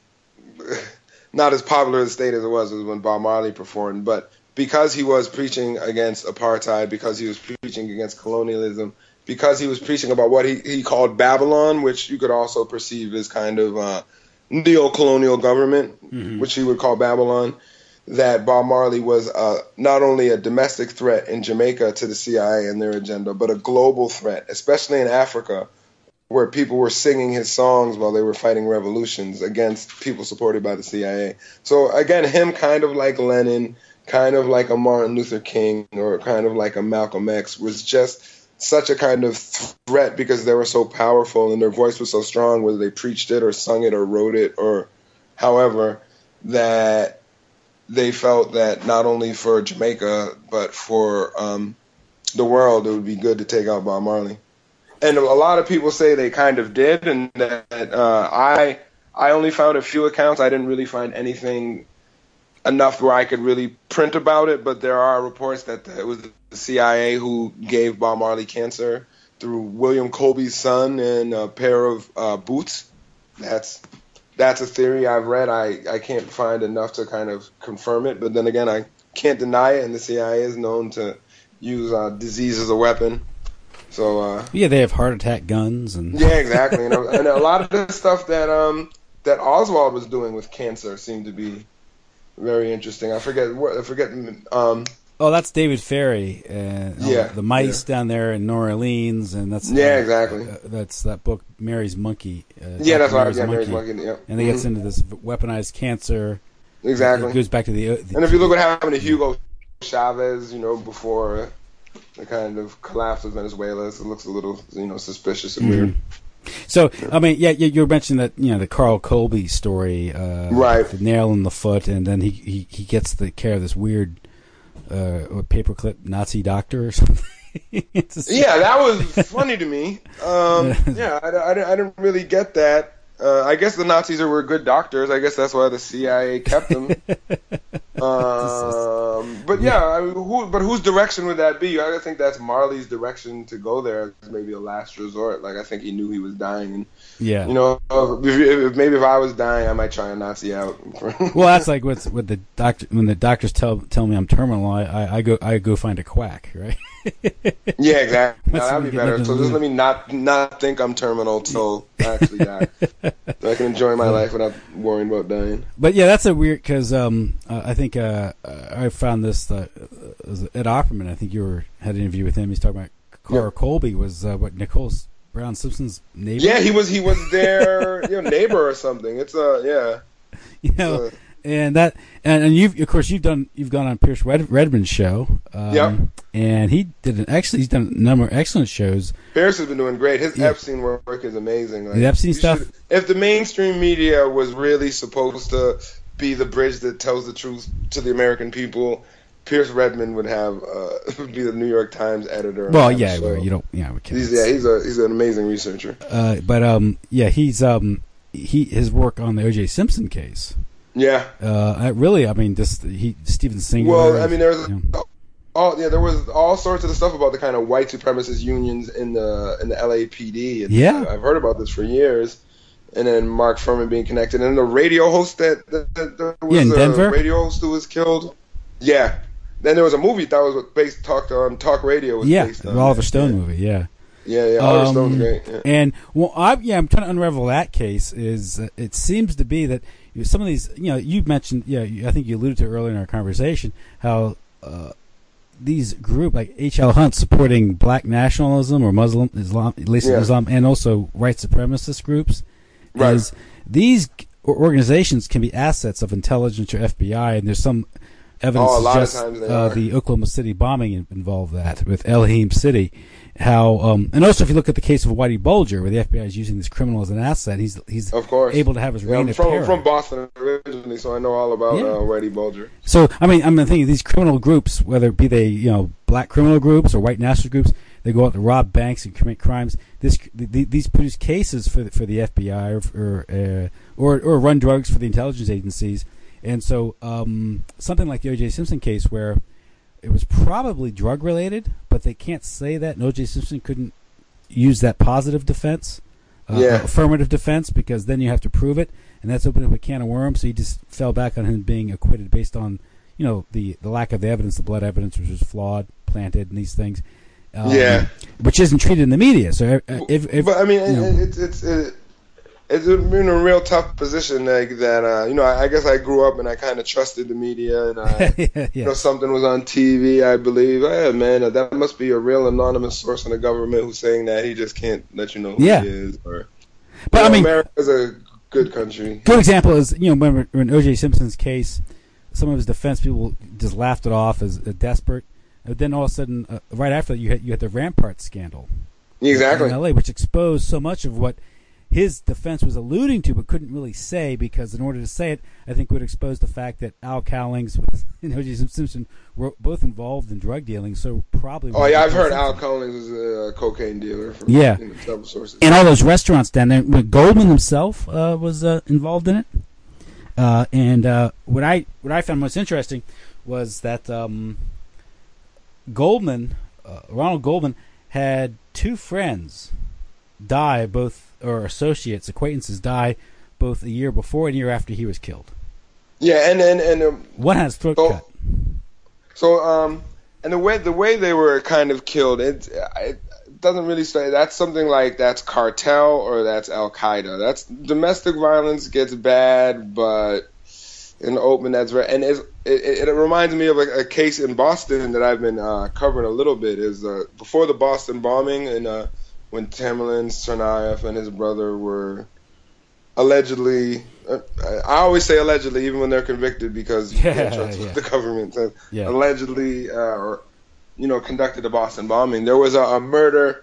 popular a state as it was when Bob Marley performed. But because he was preaching against apartheid, because he was preaching against colonialism, because he was preaching about what he called Babylon, which you could also perceive as kind of neo-colonial government, which he would call Babylon, that Bob Marley was not only a domestic threat in Jamaica to the CIA and their agenda, but a global threat, especially in Africa, where people were singing his songs while they were fighting revolutions against people supported by the CIA. So again, him kind of like Lenin, kind of like a Martin Luther King, or kind of like a Malcolm X, was just such a kind of threat because they were so powerful and their voice was so strong, whether they preached it or sung it or wrote it or however, that they felt that not only for Jamaica but for the world, it would be good to take out Bob Marley. And a lot of people say they kind of did, and that I only found a few accounts. I didn't really find anything enough where I could really print about it, but there are reports that it was the CIA who gave Bob Marley cancer through William Colby's son and a pair of boots. That's a theory I've read. I can't find enough to kind of confirm it, but then again, I can't deny it, and the CIA is known to use disease as a weapon. So yeah, they have heart attack guns and yeah, exactly. And a lot of the stuff that Oswald was doing with cancer seemed to be very interesting. I forget. Oh, that's David Ferry. The mice down there in New Orleans, and that's exactly. That's that book, Mary's Monkey. That's right. Yeah, Mary's Monkey. Yeah. And he gets into this weaponized cancer. Exactly. It goes back to the and if you look what happened to Hugo Chavez, before the kind of collapse of Venezuela, it looks a little, suspicious and weird. So, I mean, yeah, you mentioned that, the Carl Colby story, right? The nail in the foot, and then he gets the care of this weird paperclip Nazi doctor or something. Yeah, that was funny to me. I didn't really get that. I guess the Nazis were good doctors. I guess that's why the CIA kept them. But yeah, whose direction would that be? I think that's Marley's direction to go there as maybe a last resort. Like, I think he knew he was dying. And, yeah. Maybe if I was dying, I might try a Nazi out. Well, that's like with the doctor. When the doctors tell me I'm terminal, I go find a quack, right? Yeah, exactly. That'd be better. So just let me not think I'm terminal till I actually die, so I can enjoy my life without worrying about dying. But yeah, that's a weird, because I think I found this Ed Opperman. I think you had an interview with him. He's talking about Carl Colby was Nicole Brown Simpson's neighbor. Yeah, he was their neighbor or something. It's And you've gone on Pierce Redmond's show. And he's done a number of excellent shows. Pierce has been doing great. His Epstein work is amazing. The Epstein stuff. If the mainstream media was really supposed to be the bridge that tells the truth to the American people, Pierce Redmond would have be the New York Times editor. Well, yeah, well, you don't. Yeah, we can't. He's an amazing researcher. His work on the O.J. Simpson case. Yeah. Stephen Singer. Well, I mean, there was all sorts of stuff about the kind of white supremacist unions in the LAPD. And I've heard about this for years. And then Mark Furman being connected, and the radio host that was in Denver? A radio host who was killed. Yeah. Then there was a movie that was based on talk radio. Based on the Oliver Stone movie. Yeah. Yeah. Oliver Stone's great. Yeah. And I'm trying to unravel that case. It seems to be that some of these, you mentioned, I think you alluded to earlier in our conversation how these groups like H.L. Hunt supporting black nationalism or Muslim Islam, at least Islam, and also white supremacist groups. Right. These organizations can be assets of intelligence or FBI, and there's some evidence the Oklahoma City bombing involved that with Elohim City. How and also if you look at the case of Whitey Bulger, where the FBI is using this criminal as an asset, he's of course able to have his reign of terror. I'm from Boston originally, so I know all about Whitey Bulger. So I'm thinking these criminal groups, whether it be they black criminal groups or white national groups, they go out to rob banks and commit crimes. These produce cases for the FBI or run drugs for the intelligence agencies. And so something like the O.J. Simpson case, where it was probably drug related, but they can't say that. And O.J. Simpson couldn't use that positive defense, affirmative defense, because then you have to prove it, and that's opening up a can of worms. So he just fell back on him being acquitted based on the lack of the evidence, the blood evidence, which was flawed, planted, and these things. Which isn't treated in the media. So, it's been a real tough position like that. I guess I grew up and I kind of trusted the media, and something was on TV, I believe. Hey, man, that must be a real anonymous source in the government who's saying that. He just can't let you know who he is. But America's a good country. Good example is when O.J. Simpson's case, some of his defense people just laughed it off as desperate. But then all of a sudden, right after that, you had the Rampart scandal, exactly, in L.A., which exposed so much of what his defense was alluding to, but couldn't really say, because in order to say it, I think would expose the fact that Al Cowlings and O.J. Simpson were both involved in drug dealing. So probably. Oh yeah, I've heard Al Cowlings was a cocaine dealer from several sources. And all those restaurants down there. Goldman himself was involved in it. And what I found most interesting was that Ronald Goldman had two friends die, acquaintances die both a year before and a year after he was killed. Yeah, and one has throat cut. So and the way they were kind of killed, it doesn't really say that's something like that's cartel or that's Al Qaeda. That's domestic violence gets bad, but in the open, that's right. And it reminds me of a case in Boston that I've been covering a little bit. Is before the Boston bombing, and when Tamerlan Tsarnaev and his brother were allegedly, I always say allegedly, even when they're convicted, because you can't trust what the government says. Yeah. Allegedly, conducted the Boston bombing. There was a murder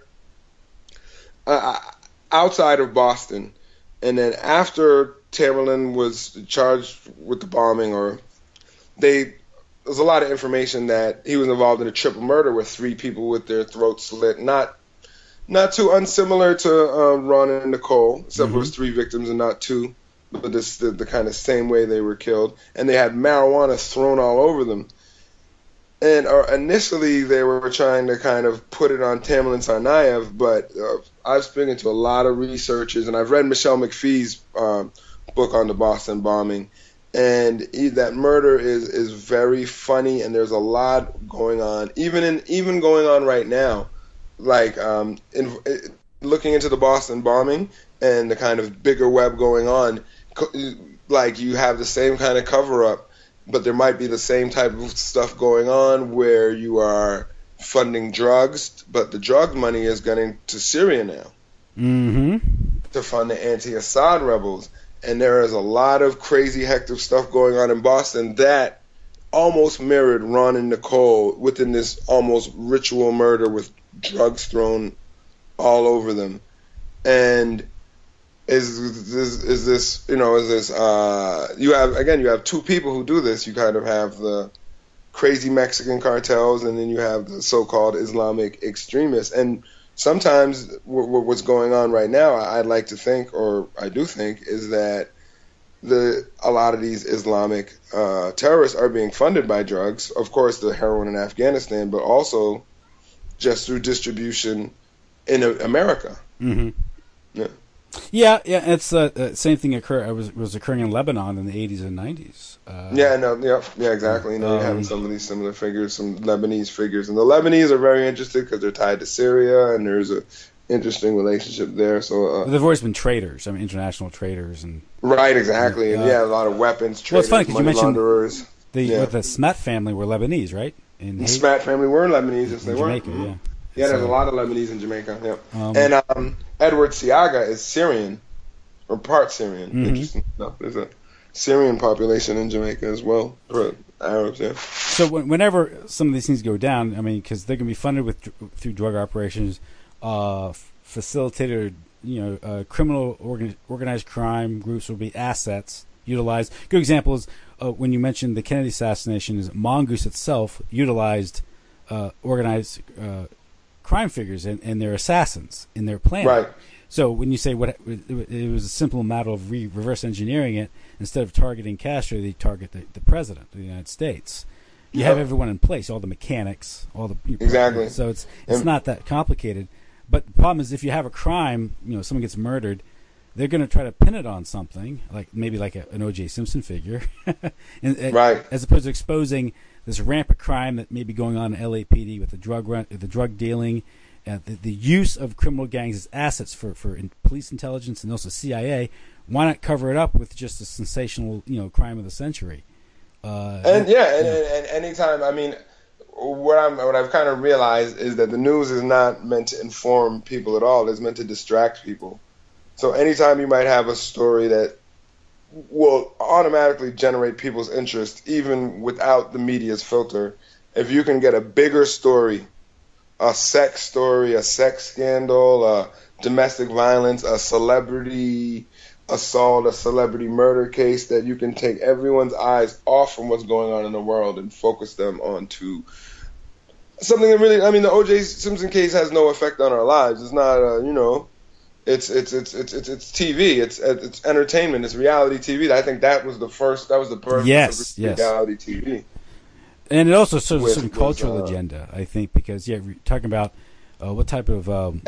outside of Boston, and then after Tamerlan was charged with the bombing, there was a lot of information that he was involved in a triple murder with 3 people with their throats slit. Not too unsimilar to Ron and Nicole, except it was 3 victims and not 2, but this the kind of same way they were killed. And they had marijuana thrown all over them. And initially they were trying to kind of put it on Tamerlan Tsarnaev, but I've spoken to a lot of researchers, and I've read Michelle McPhee's book on the Boston bombing, and that murder is very funny, and there's a lot going on, even going on right now, like looking into the Boston bombing and the kind of bigger web going on, like you have the same kind of cover up, but there might be the same type of stuff going on where you are funding drugs, but the drug money is going to Syria now to fund the anti-Assad rebels. and there is a lot of crazy, hectic stuff going on in Boston that almost mirrored Ron and Nicole within this almost ritual murder with drugs thrown all over them. And you have two people who do this. You kind of have the crazy Mexican cartels, and then you have the so-called Islamic extremists. And sometimes what's going on right now, I'd like to think, or I do think, is that a lot of these Islamic terrorists are being funded by drugs. Of course, the heroin in Afghanistan, but also just through distribution in America. Mm-hmm. Yeah. Yeah. It's the same thing was occurring in Lebanon in the 80s and 90s. Exactly. You're having some of these similar figures, some Lebanese figures, and the Lebanese are very interested because they're tied to Syria, and there's a interesting relationship there. So they've always been traders. I mean, international traders, and right, exactly. And a lot of weapons traders. Well, it's funny because you mentioned launderers. The Smet family were Lebanese, right? The Smet family were Lebanese, yes, they Jamaica, were. Yeah. Yeah, there's a lot of Lebanese in Jamaica. Yeah, and Edward Siaga is Syrian, or part Syrian. Mm-hmm. Interesting enough, there's a Syrian population in Jamaica as well, for Arabs. Yeah. So whenever some of these things go down, I mean, because they're going to be funded through drug operations, facilitated, criminal organized crime groups will be assets utilized. Good example is when you mentioned the Kennedy assassination, is Mongoose itself utilized organized crime figures and their assassins in their plan. Right. So when you say it was a simple matter of reverse engineering it, instead of targeting Castro, they target the president of the United States. You have everyone in place, all the mechanics, all the exactly. So it's not that complicated. But the problem is, if you have a crime, someone gets murdered, they're going to try to pin it on something, like maybe like an O.J. Simpson figure, right? As opposed to exposing this rampant crime that may be going on in LAPD with the drug dealing, the use of criminal gangs as assets for police intelligence and also CIA. Why not cover it up with just a sensational, crime of the century? And anytime, I mean, what I've kind of realized is that the news is not meant to inform people at all. It's meant to distract people. So anytime you might have a story that will automatically generate people's interest, even without the media's filter, if you can get a bigger story, a sex story, a sex scandal, a domestic violence, a celebrity assault, a celebrity murder case, that you can take everyone's eyes off from what's going on in the world and focus them onto something that really, I mean, the O.J. Simpson case has no effect on our lives. It's not, it's TV. It's entertainment. It's reality TV. I think that was the birth of reality TV. And it also serves a certain cultural agenda, I think, because we're talking about what type of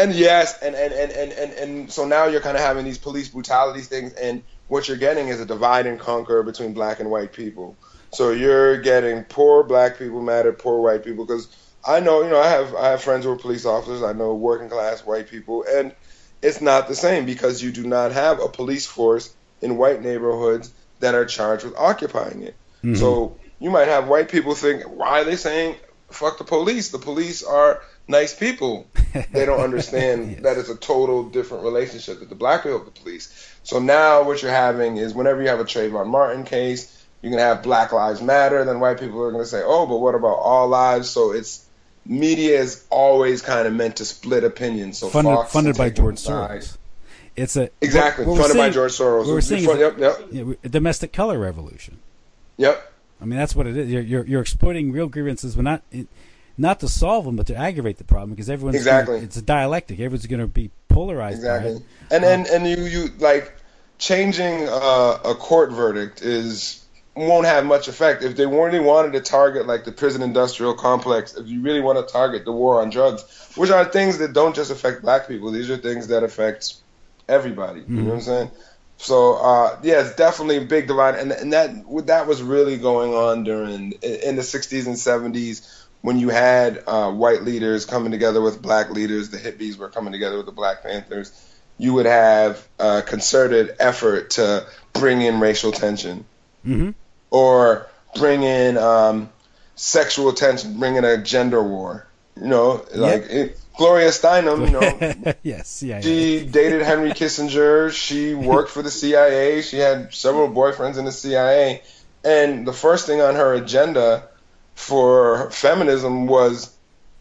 and so now you're kind of having these police brutality things, and what you're getting is a divide and conquer between black and white people. So you're getting poor black people mad at poor white people, because I know, I have friends who are police officers. I know working class white people, and it's not the same, because you do not have a police force in white neighborhoods that are charged with occupying it. Mm-hmm. So you might have white people think, why are they saying fuck the police? The police are nice people. They don't understand that it's a total different relationship that the black people have with the police. So now what you're having is, whenever you have a Trayvon Martin case, you're going to have Black Lives Matter. Then white people are going to say, oh, but what about all lives? So media is always kind of meant to split opinions. So funded by George Soros. It's funded by George Soros. We're seeing a domestic color revolution. Yep. I mean, that's what it is. You're exploiting real grievances, but not to solve them, but to aggravate the problem, because everyone's it's a dialectic. Everyone's going to be polarized. Exactly. By it. And you like changing a court verdict won't have much effect. If they really wanted to target like the prison industrial complex, if you really want to target the war on drugs, which are things that don't just affect black people, these are things that affect everybody. Mm-hmm. You know what I'm saying? So it's definitely a big divide, and that was really going on in the 60s and 70s, when you had white leaders coming together with black leaders. The hippies were coming together with the Black Panthers. You would have a concerted effort to bring in racial tension, mm-hmm. or bring in sexual tension, bring in a gender war. You know, like Gloria Steinem, you know. Yes, yeah. She dated Henry Kissinger. She worked for the CIA. She had several boyfriends in the CIA. And the first thing on her agenda for feminism was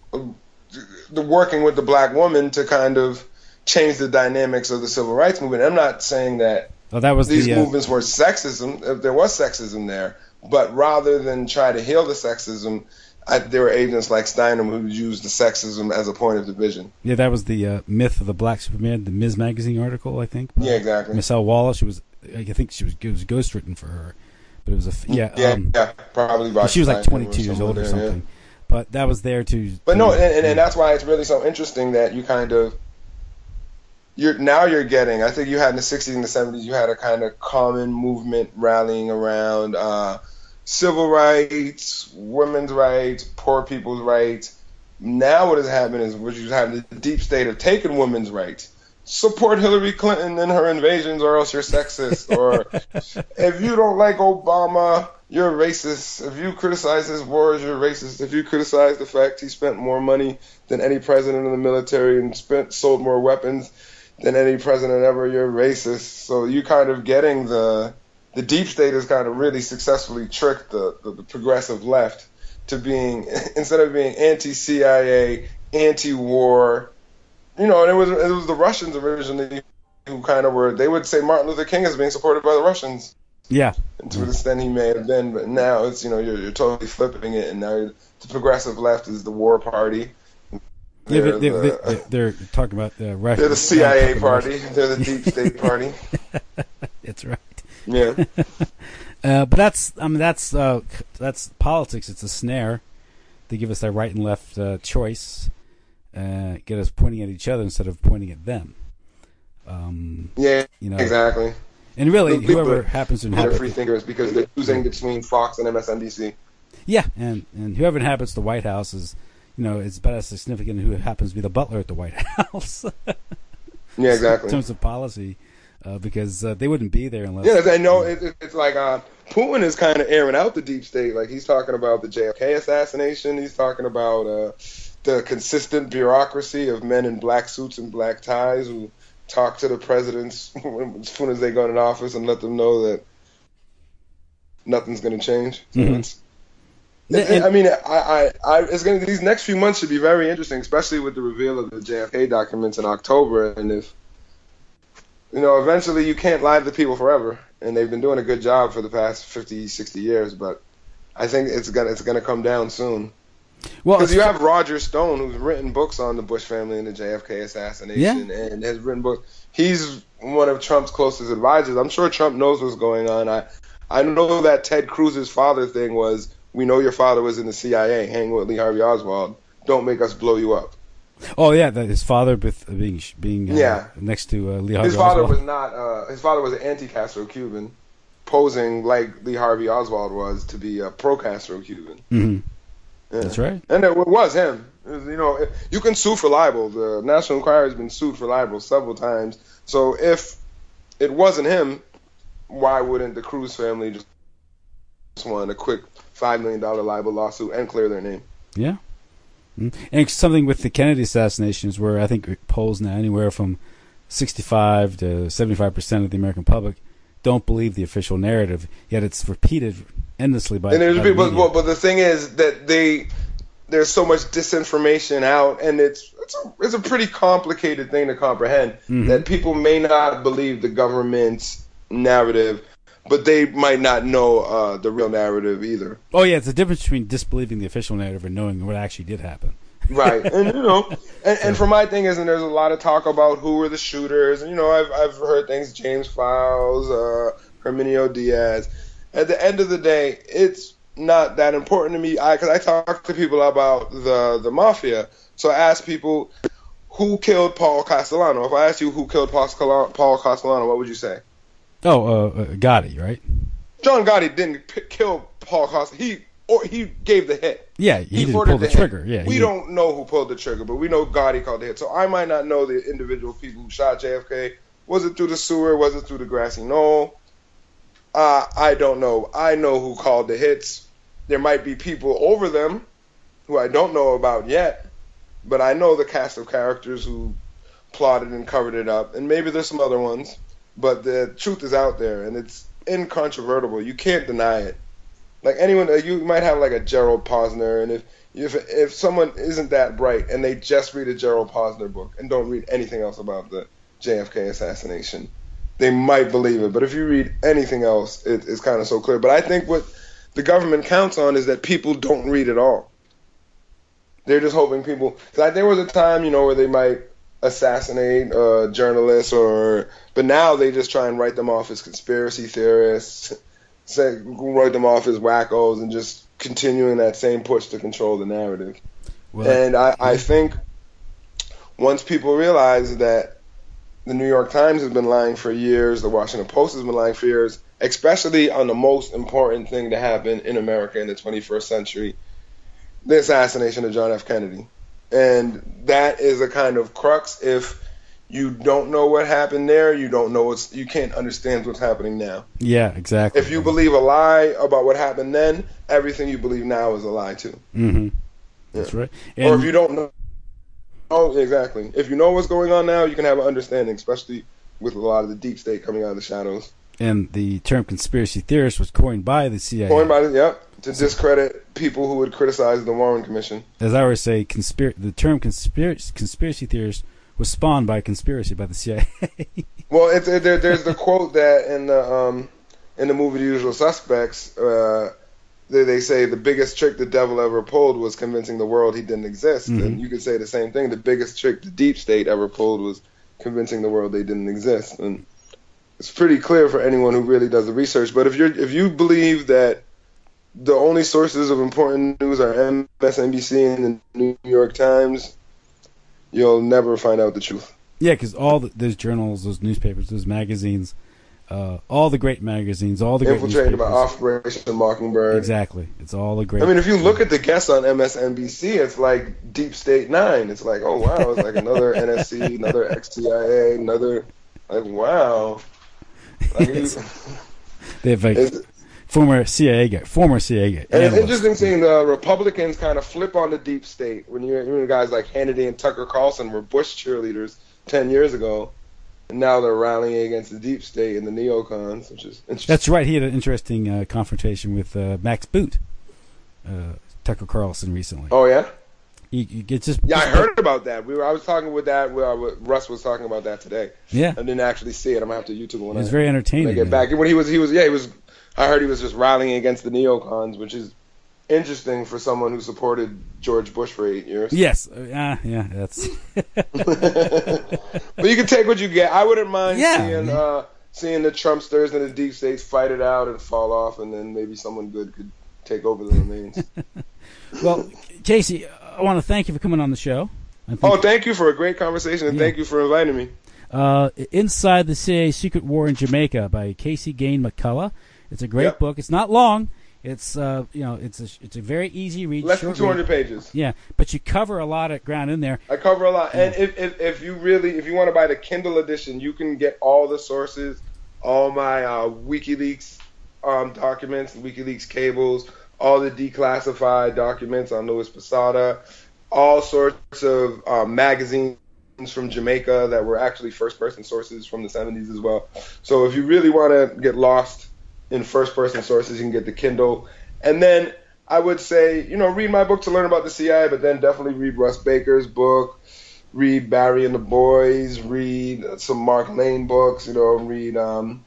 the working with the black woman to kind of change the dynamics of the civil rights movement. I'm not saying that these movements were sexism. There was sexism there. But rather than try to heal the sexism, there were agents like Steinem who used the sexism as a point of division. Yeah, that was the myth of the Black Superman, the Ms. Magazine article, I think. Yeah, exactly. Michelle Wallace, it was ghostwritten for her, but it was probably. By she was like 22 years old or something. Yeah. But that was there to. But no, and that's why it's really so interesting that you kind of. You're getting. I think you had in the 60s and the 70s. You had a kind of common movement rallying around. Civil rights, women's rights, poor people's rights. Now what has happened is you have the deep state of taking women's rights. Support Hillary Clinton and her invasions or else you're sexist. Or if you don't like Obama, you're racist. If you criticize his wars, you're racist. If you criticize the fact he spent more money than any president in the military and sold more weapons than any president ever, you're racist. So you kind of getting the deep state has kind of really successfully tricked the progressive left to being, instead of being anti-CIA, anti-war, you know, and it was the Russians originally who kind of were, they would say Martin Luther King is being supported by the Russians. Yeah. And to an extent he may have been, but now it's, you know, you're totally flipping it, and now the progressive left is the war party. They're talking about Russia. They're the CIA party. They're the deep state party. That's right. Yeah. But that's politics. It's a snare. They give us that right and left choice, get us pointing at each other instead of pointing at them. Yeah, you know, exactly. And really, whoever happens to inhabit, free thinkers because they're choosing between Fox and MSNBC. Yeah, and whoever inhabits the White House is, you know, it's about as significant who happens to be the butler at the White House. Yeah, exactly. In terms of policy. Because they wouldn't be there unless... Yeah, I know. It's like Putin is kind of airing out the deep state. Like, he's talking about the JFK assassination. He's talking about the consistent bureaucracy of men in black suits and black ties who talk to the presidents as soon as they go into office and let them know that nothing's going to change. So I mean, it's going to, these next few months should be very interesting, especially with the reveal of the JFK documents in October. And if, you know, eventually you can't lie to the people forever, and they've been doing a good job for the past 50, 60 years, but I think it's gonna come down soon. Well, because you have Roger Stone, who's written books on the Bush family and the JFK assassination, and has written books. He's one of Trump's closest advisors. I'm sure Trump knows what's going on. I know that Ted Cruz's father thing was, we know your father was in the CIA, hanging with Lee Harvey Oswald. Don't make us blow you up. Oh yeah, his father being next to Lee Harvey. His father Oswald. was not. His father was an anti-Castro Cuban, posing like Lee Harvey Oswald was to be a pro-Castro Cuban. Mm-hmm. Yeah. That's right. And it was him. You know, you can sue for libel. The National Enquirer has been sued for libel several times. So if it wasn't him, why wouldn't the Cruz family just want a quick $5 million libel lawsuit and clear their name? Yeah. And something with the Kennedy assassinations where I think polls now anywhere from 65 to 75% of the American public don't believe the official narrative, yet it's repeated endlessly by the media. But the thing is that there's so much disinformation out, and it's a pretty complicated thing to comprehend, that people may not believe the government's narrative, but they might not know the real narrative either. Oh yeah, it's the difference between disbelieving the official narrative and knowing what actually did happen. Right, and you know, and for my thing is, and there's a lot of talk about who were the shooters, and you know, I've heard things, James Files, Herminio Diaz. At the end of the day, it's not that important to me, because I talk to people about the mafia. So I ask people, who killed Paul Castellano? If I asked you who killed Paul Castellano, what would you say? Oh, Gotti, right? John Gotti didn't kill Paul Castellano. He gave the hit. Yeah, he didn't pull the trigger. Yeah, we don't know who pulled the trigger, but we know Gotti called the hit. So I might not know the individual people who shot JFK. Was it through the sewer? Was it through the grassy knoll? I don't know. I know who called the hits. There might be people over them who I don't know about yet, but I know the cast of characters who plotted and covered it up, and maybe there's some other ones, but the truth is out there, and it's incontrovertible. You can't deny it. Like anyone, you might have like a Gerald Posner, and if someone isn't that bright and they just read a Gerald Posner book and don't read anything else about the JFK assassination, they might believe it. But if you read anything else, it's kind of so clear. But I think what the government counts on is that people don't read at all. They're just hoping people. Cause there was a time, where they might assassinate journalists, but now they just try and write them off as conspiracy theorists, write them off as wackos, and just continuing that same push to control the narrative. Well, and I think once people realize that the New York Times has been lying for years, the Washington Post has been lying for years, especially on the most important thing to happen in America in the 21st century, the assassination of John F. Kennedy. And that is a kind of crux. If you don't know what happened there, you can't understand what's happening now. Yeah, exactly. If you believe a lie about what happened then, everything you believe now is a lie too. Mm-hmm. That's right. And or if you don't know, exactly. If you know what's going on now, you can have an understanding, especially with a lot of the deep state coming out of the shadows. And the term conspiracy theorist was coined by the CIA. To discredit people who would criticize the Warren Commission. As I always say, the term conspiracy theorist was spawned by conspiracy by the CIA. Well, there's the quote that in the movie The Usual Suspects, they say the biggest trick the devil ever pulled was convincing the world he didn't exist. Mm-hmm. And you could say the same thing. The biggest trick the deep state ever pulled was convincing the world they didn't exist. And it's pretty clear for anyone who really does the research. But if you believe that the only sources of important news are MSNBC and the New York Times, you'll never find out the truth. Yeah, because those journals, those newspapers, those magazines, all the great magazines, all the infiltrated great by Operation Mockingbird. Exactly, it's all the great. I mean, if you look at the guests on MSNBC, it's like Deep State Nine. It's like, oh wow, it's like another NSC, another ex-CIA, another wow. Like, they have like former CIA guy. And it's interesting seeing the Republicans kind of flip on the deep state when you guys like Hannity and Tucker Carlson were Bush cheerleaders 10 years ago, and now they're rallying against the deep state and the neocons, which is interesting. That's right. He had an interesting confrontation with Max Boot, Tucker Carlson, recently. Oh yeah. I heard about that. I was talking with that. Russ was talking about that today. Yeah, I didn't actually see it. I'm gonna have to YouTube it when it was very entertaining. When I get back. When he was. I heard he was just rallying against the neocons, which is interesting for someone who supported George Bush for 8 years. Yes, yeah, that's. But you can take what you get. I wouldn't mind seeing the Trumpsters and the deep states fight it out and fall off, and then maybe someone good could take over the remains. Well, Casey, I want to thank you for coming on the show. Thank you for a great conversation, and thank you for inviting me. Inside the CIA's Secret War in Jamaica by Casey Gain McCullough. It's a great book. It's not long. It's it's a very easy read. Less than 200 pages. Yeah, but you cover a lot of ground in there. I cover a lot, and if you want to buy the Kindle edition, you can get all the sources, all my WikiLeaks documents, WikiLeaks cables, all the declassified documents on Louis Posada, all sorts of magazines from Jamaica that were actually first-person sources from the 70s as well. So if you really want to get lost in first-person sources, you can get the Kindle. And then I would say, read my book to learn about the CIA, but then definitely read Russ Baker's book, read Barry and the Boys, read some Mark Lane books, read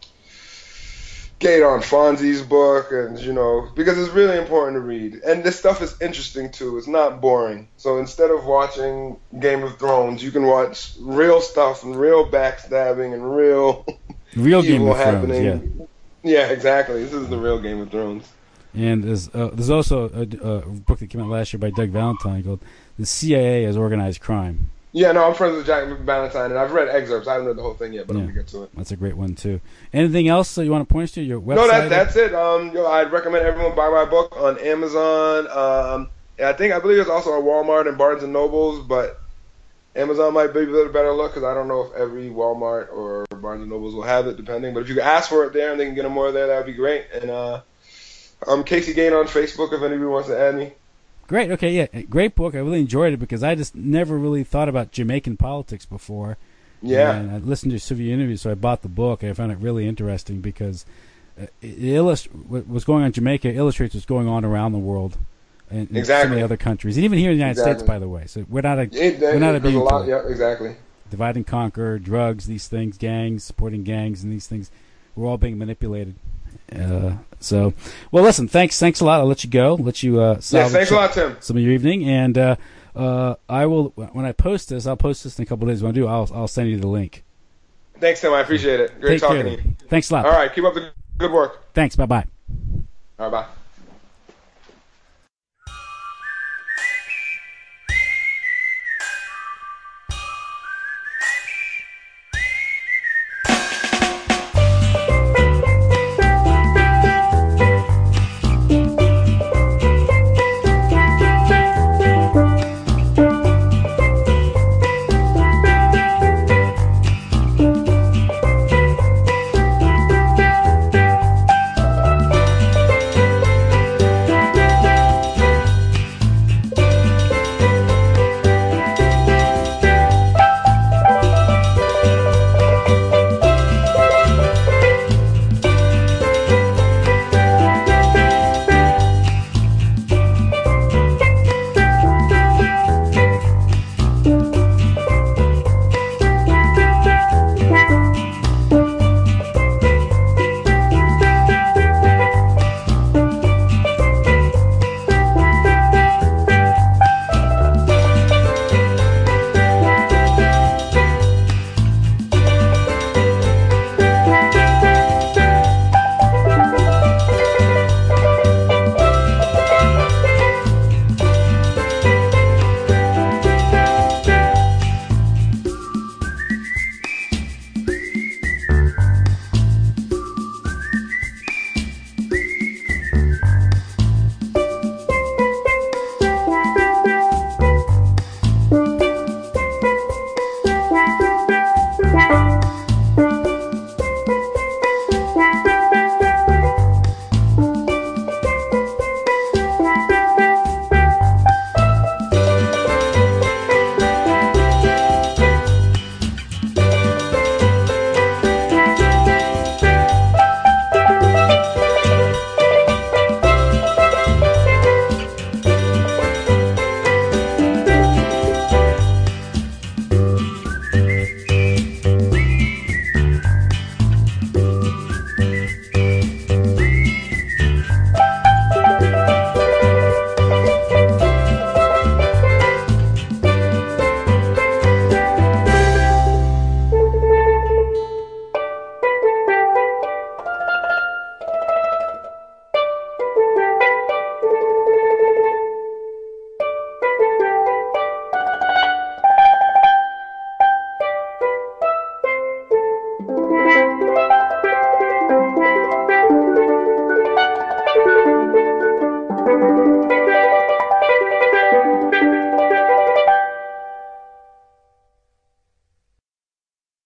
Gaydon Fonzie's book, and because it's really important to read. And this stuff is interesting too. It's not boring. So instead of watching Game of Thrones, you can watch real stuff and real backstabbing and real Game of happening. Thrones. Yeah, exactly. This is the real Game of Thrones. And there's also a book that came out last year by Doug Valentine called "The CIA as Organized Crime." Yeah, no, I'm friends with Jack Valentine, and I've read excerpts. I haven't read the whole thing yet, but I'm going to get to it. That's a great one, too. Anything else that you want to point us to? Your website? No, that's it. I'd recommend everyone buy my book on Amazon. I believe it's also on Walmart and Barnes & Nobles, but Amazon might be a little better look because I don't know if every Walmart or Barnes & Nobles will have it, depending. But if you can ask for it there and they can get them more there, that would be great. And I'm Casey Gain on Facebook if anybody wants to add me. Great. Okay, yeah, great book. I really enjoyed it because I just never really thought about Jamaican politics before. Yeah. And I listened to some of your interviews, so I bought the book, and I found it really interesting because what was going on in Jamaica illustrates what's going on around the world and in so many other countries, and even here in the United States, by the way. So we're not a Yeah, exactly. Divide and conquer, drugs, these things, gangs, supporting gangs, and these things. We're all being manipulated. So, well, listen, thanks a lot. I'll let you go. Let you thanks a lot, Tim. Some of your evening, and I will when I post this. I'll post this in a couple of days. When I do, I'll send you the link. Thanks, Tim. I appreciate it. Great talking to you. Thanks a lot. All right, keep up the good work. Thanks. Bye. All right, bye.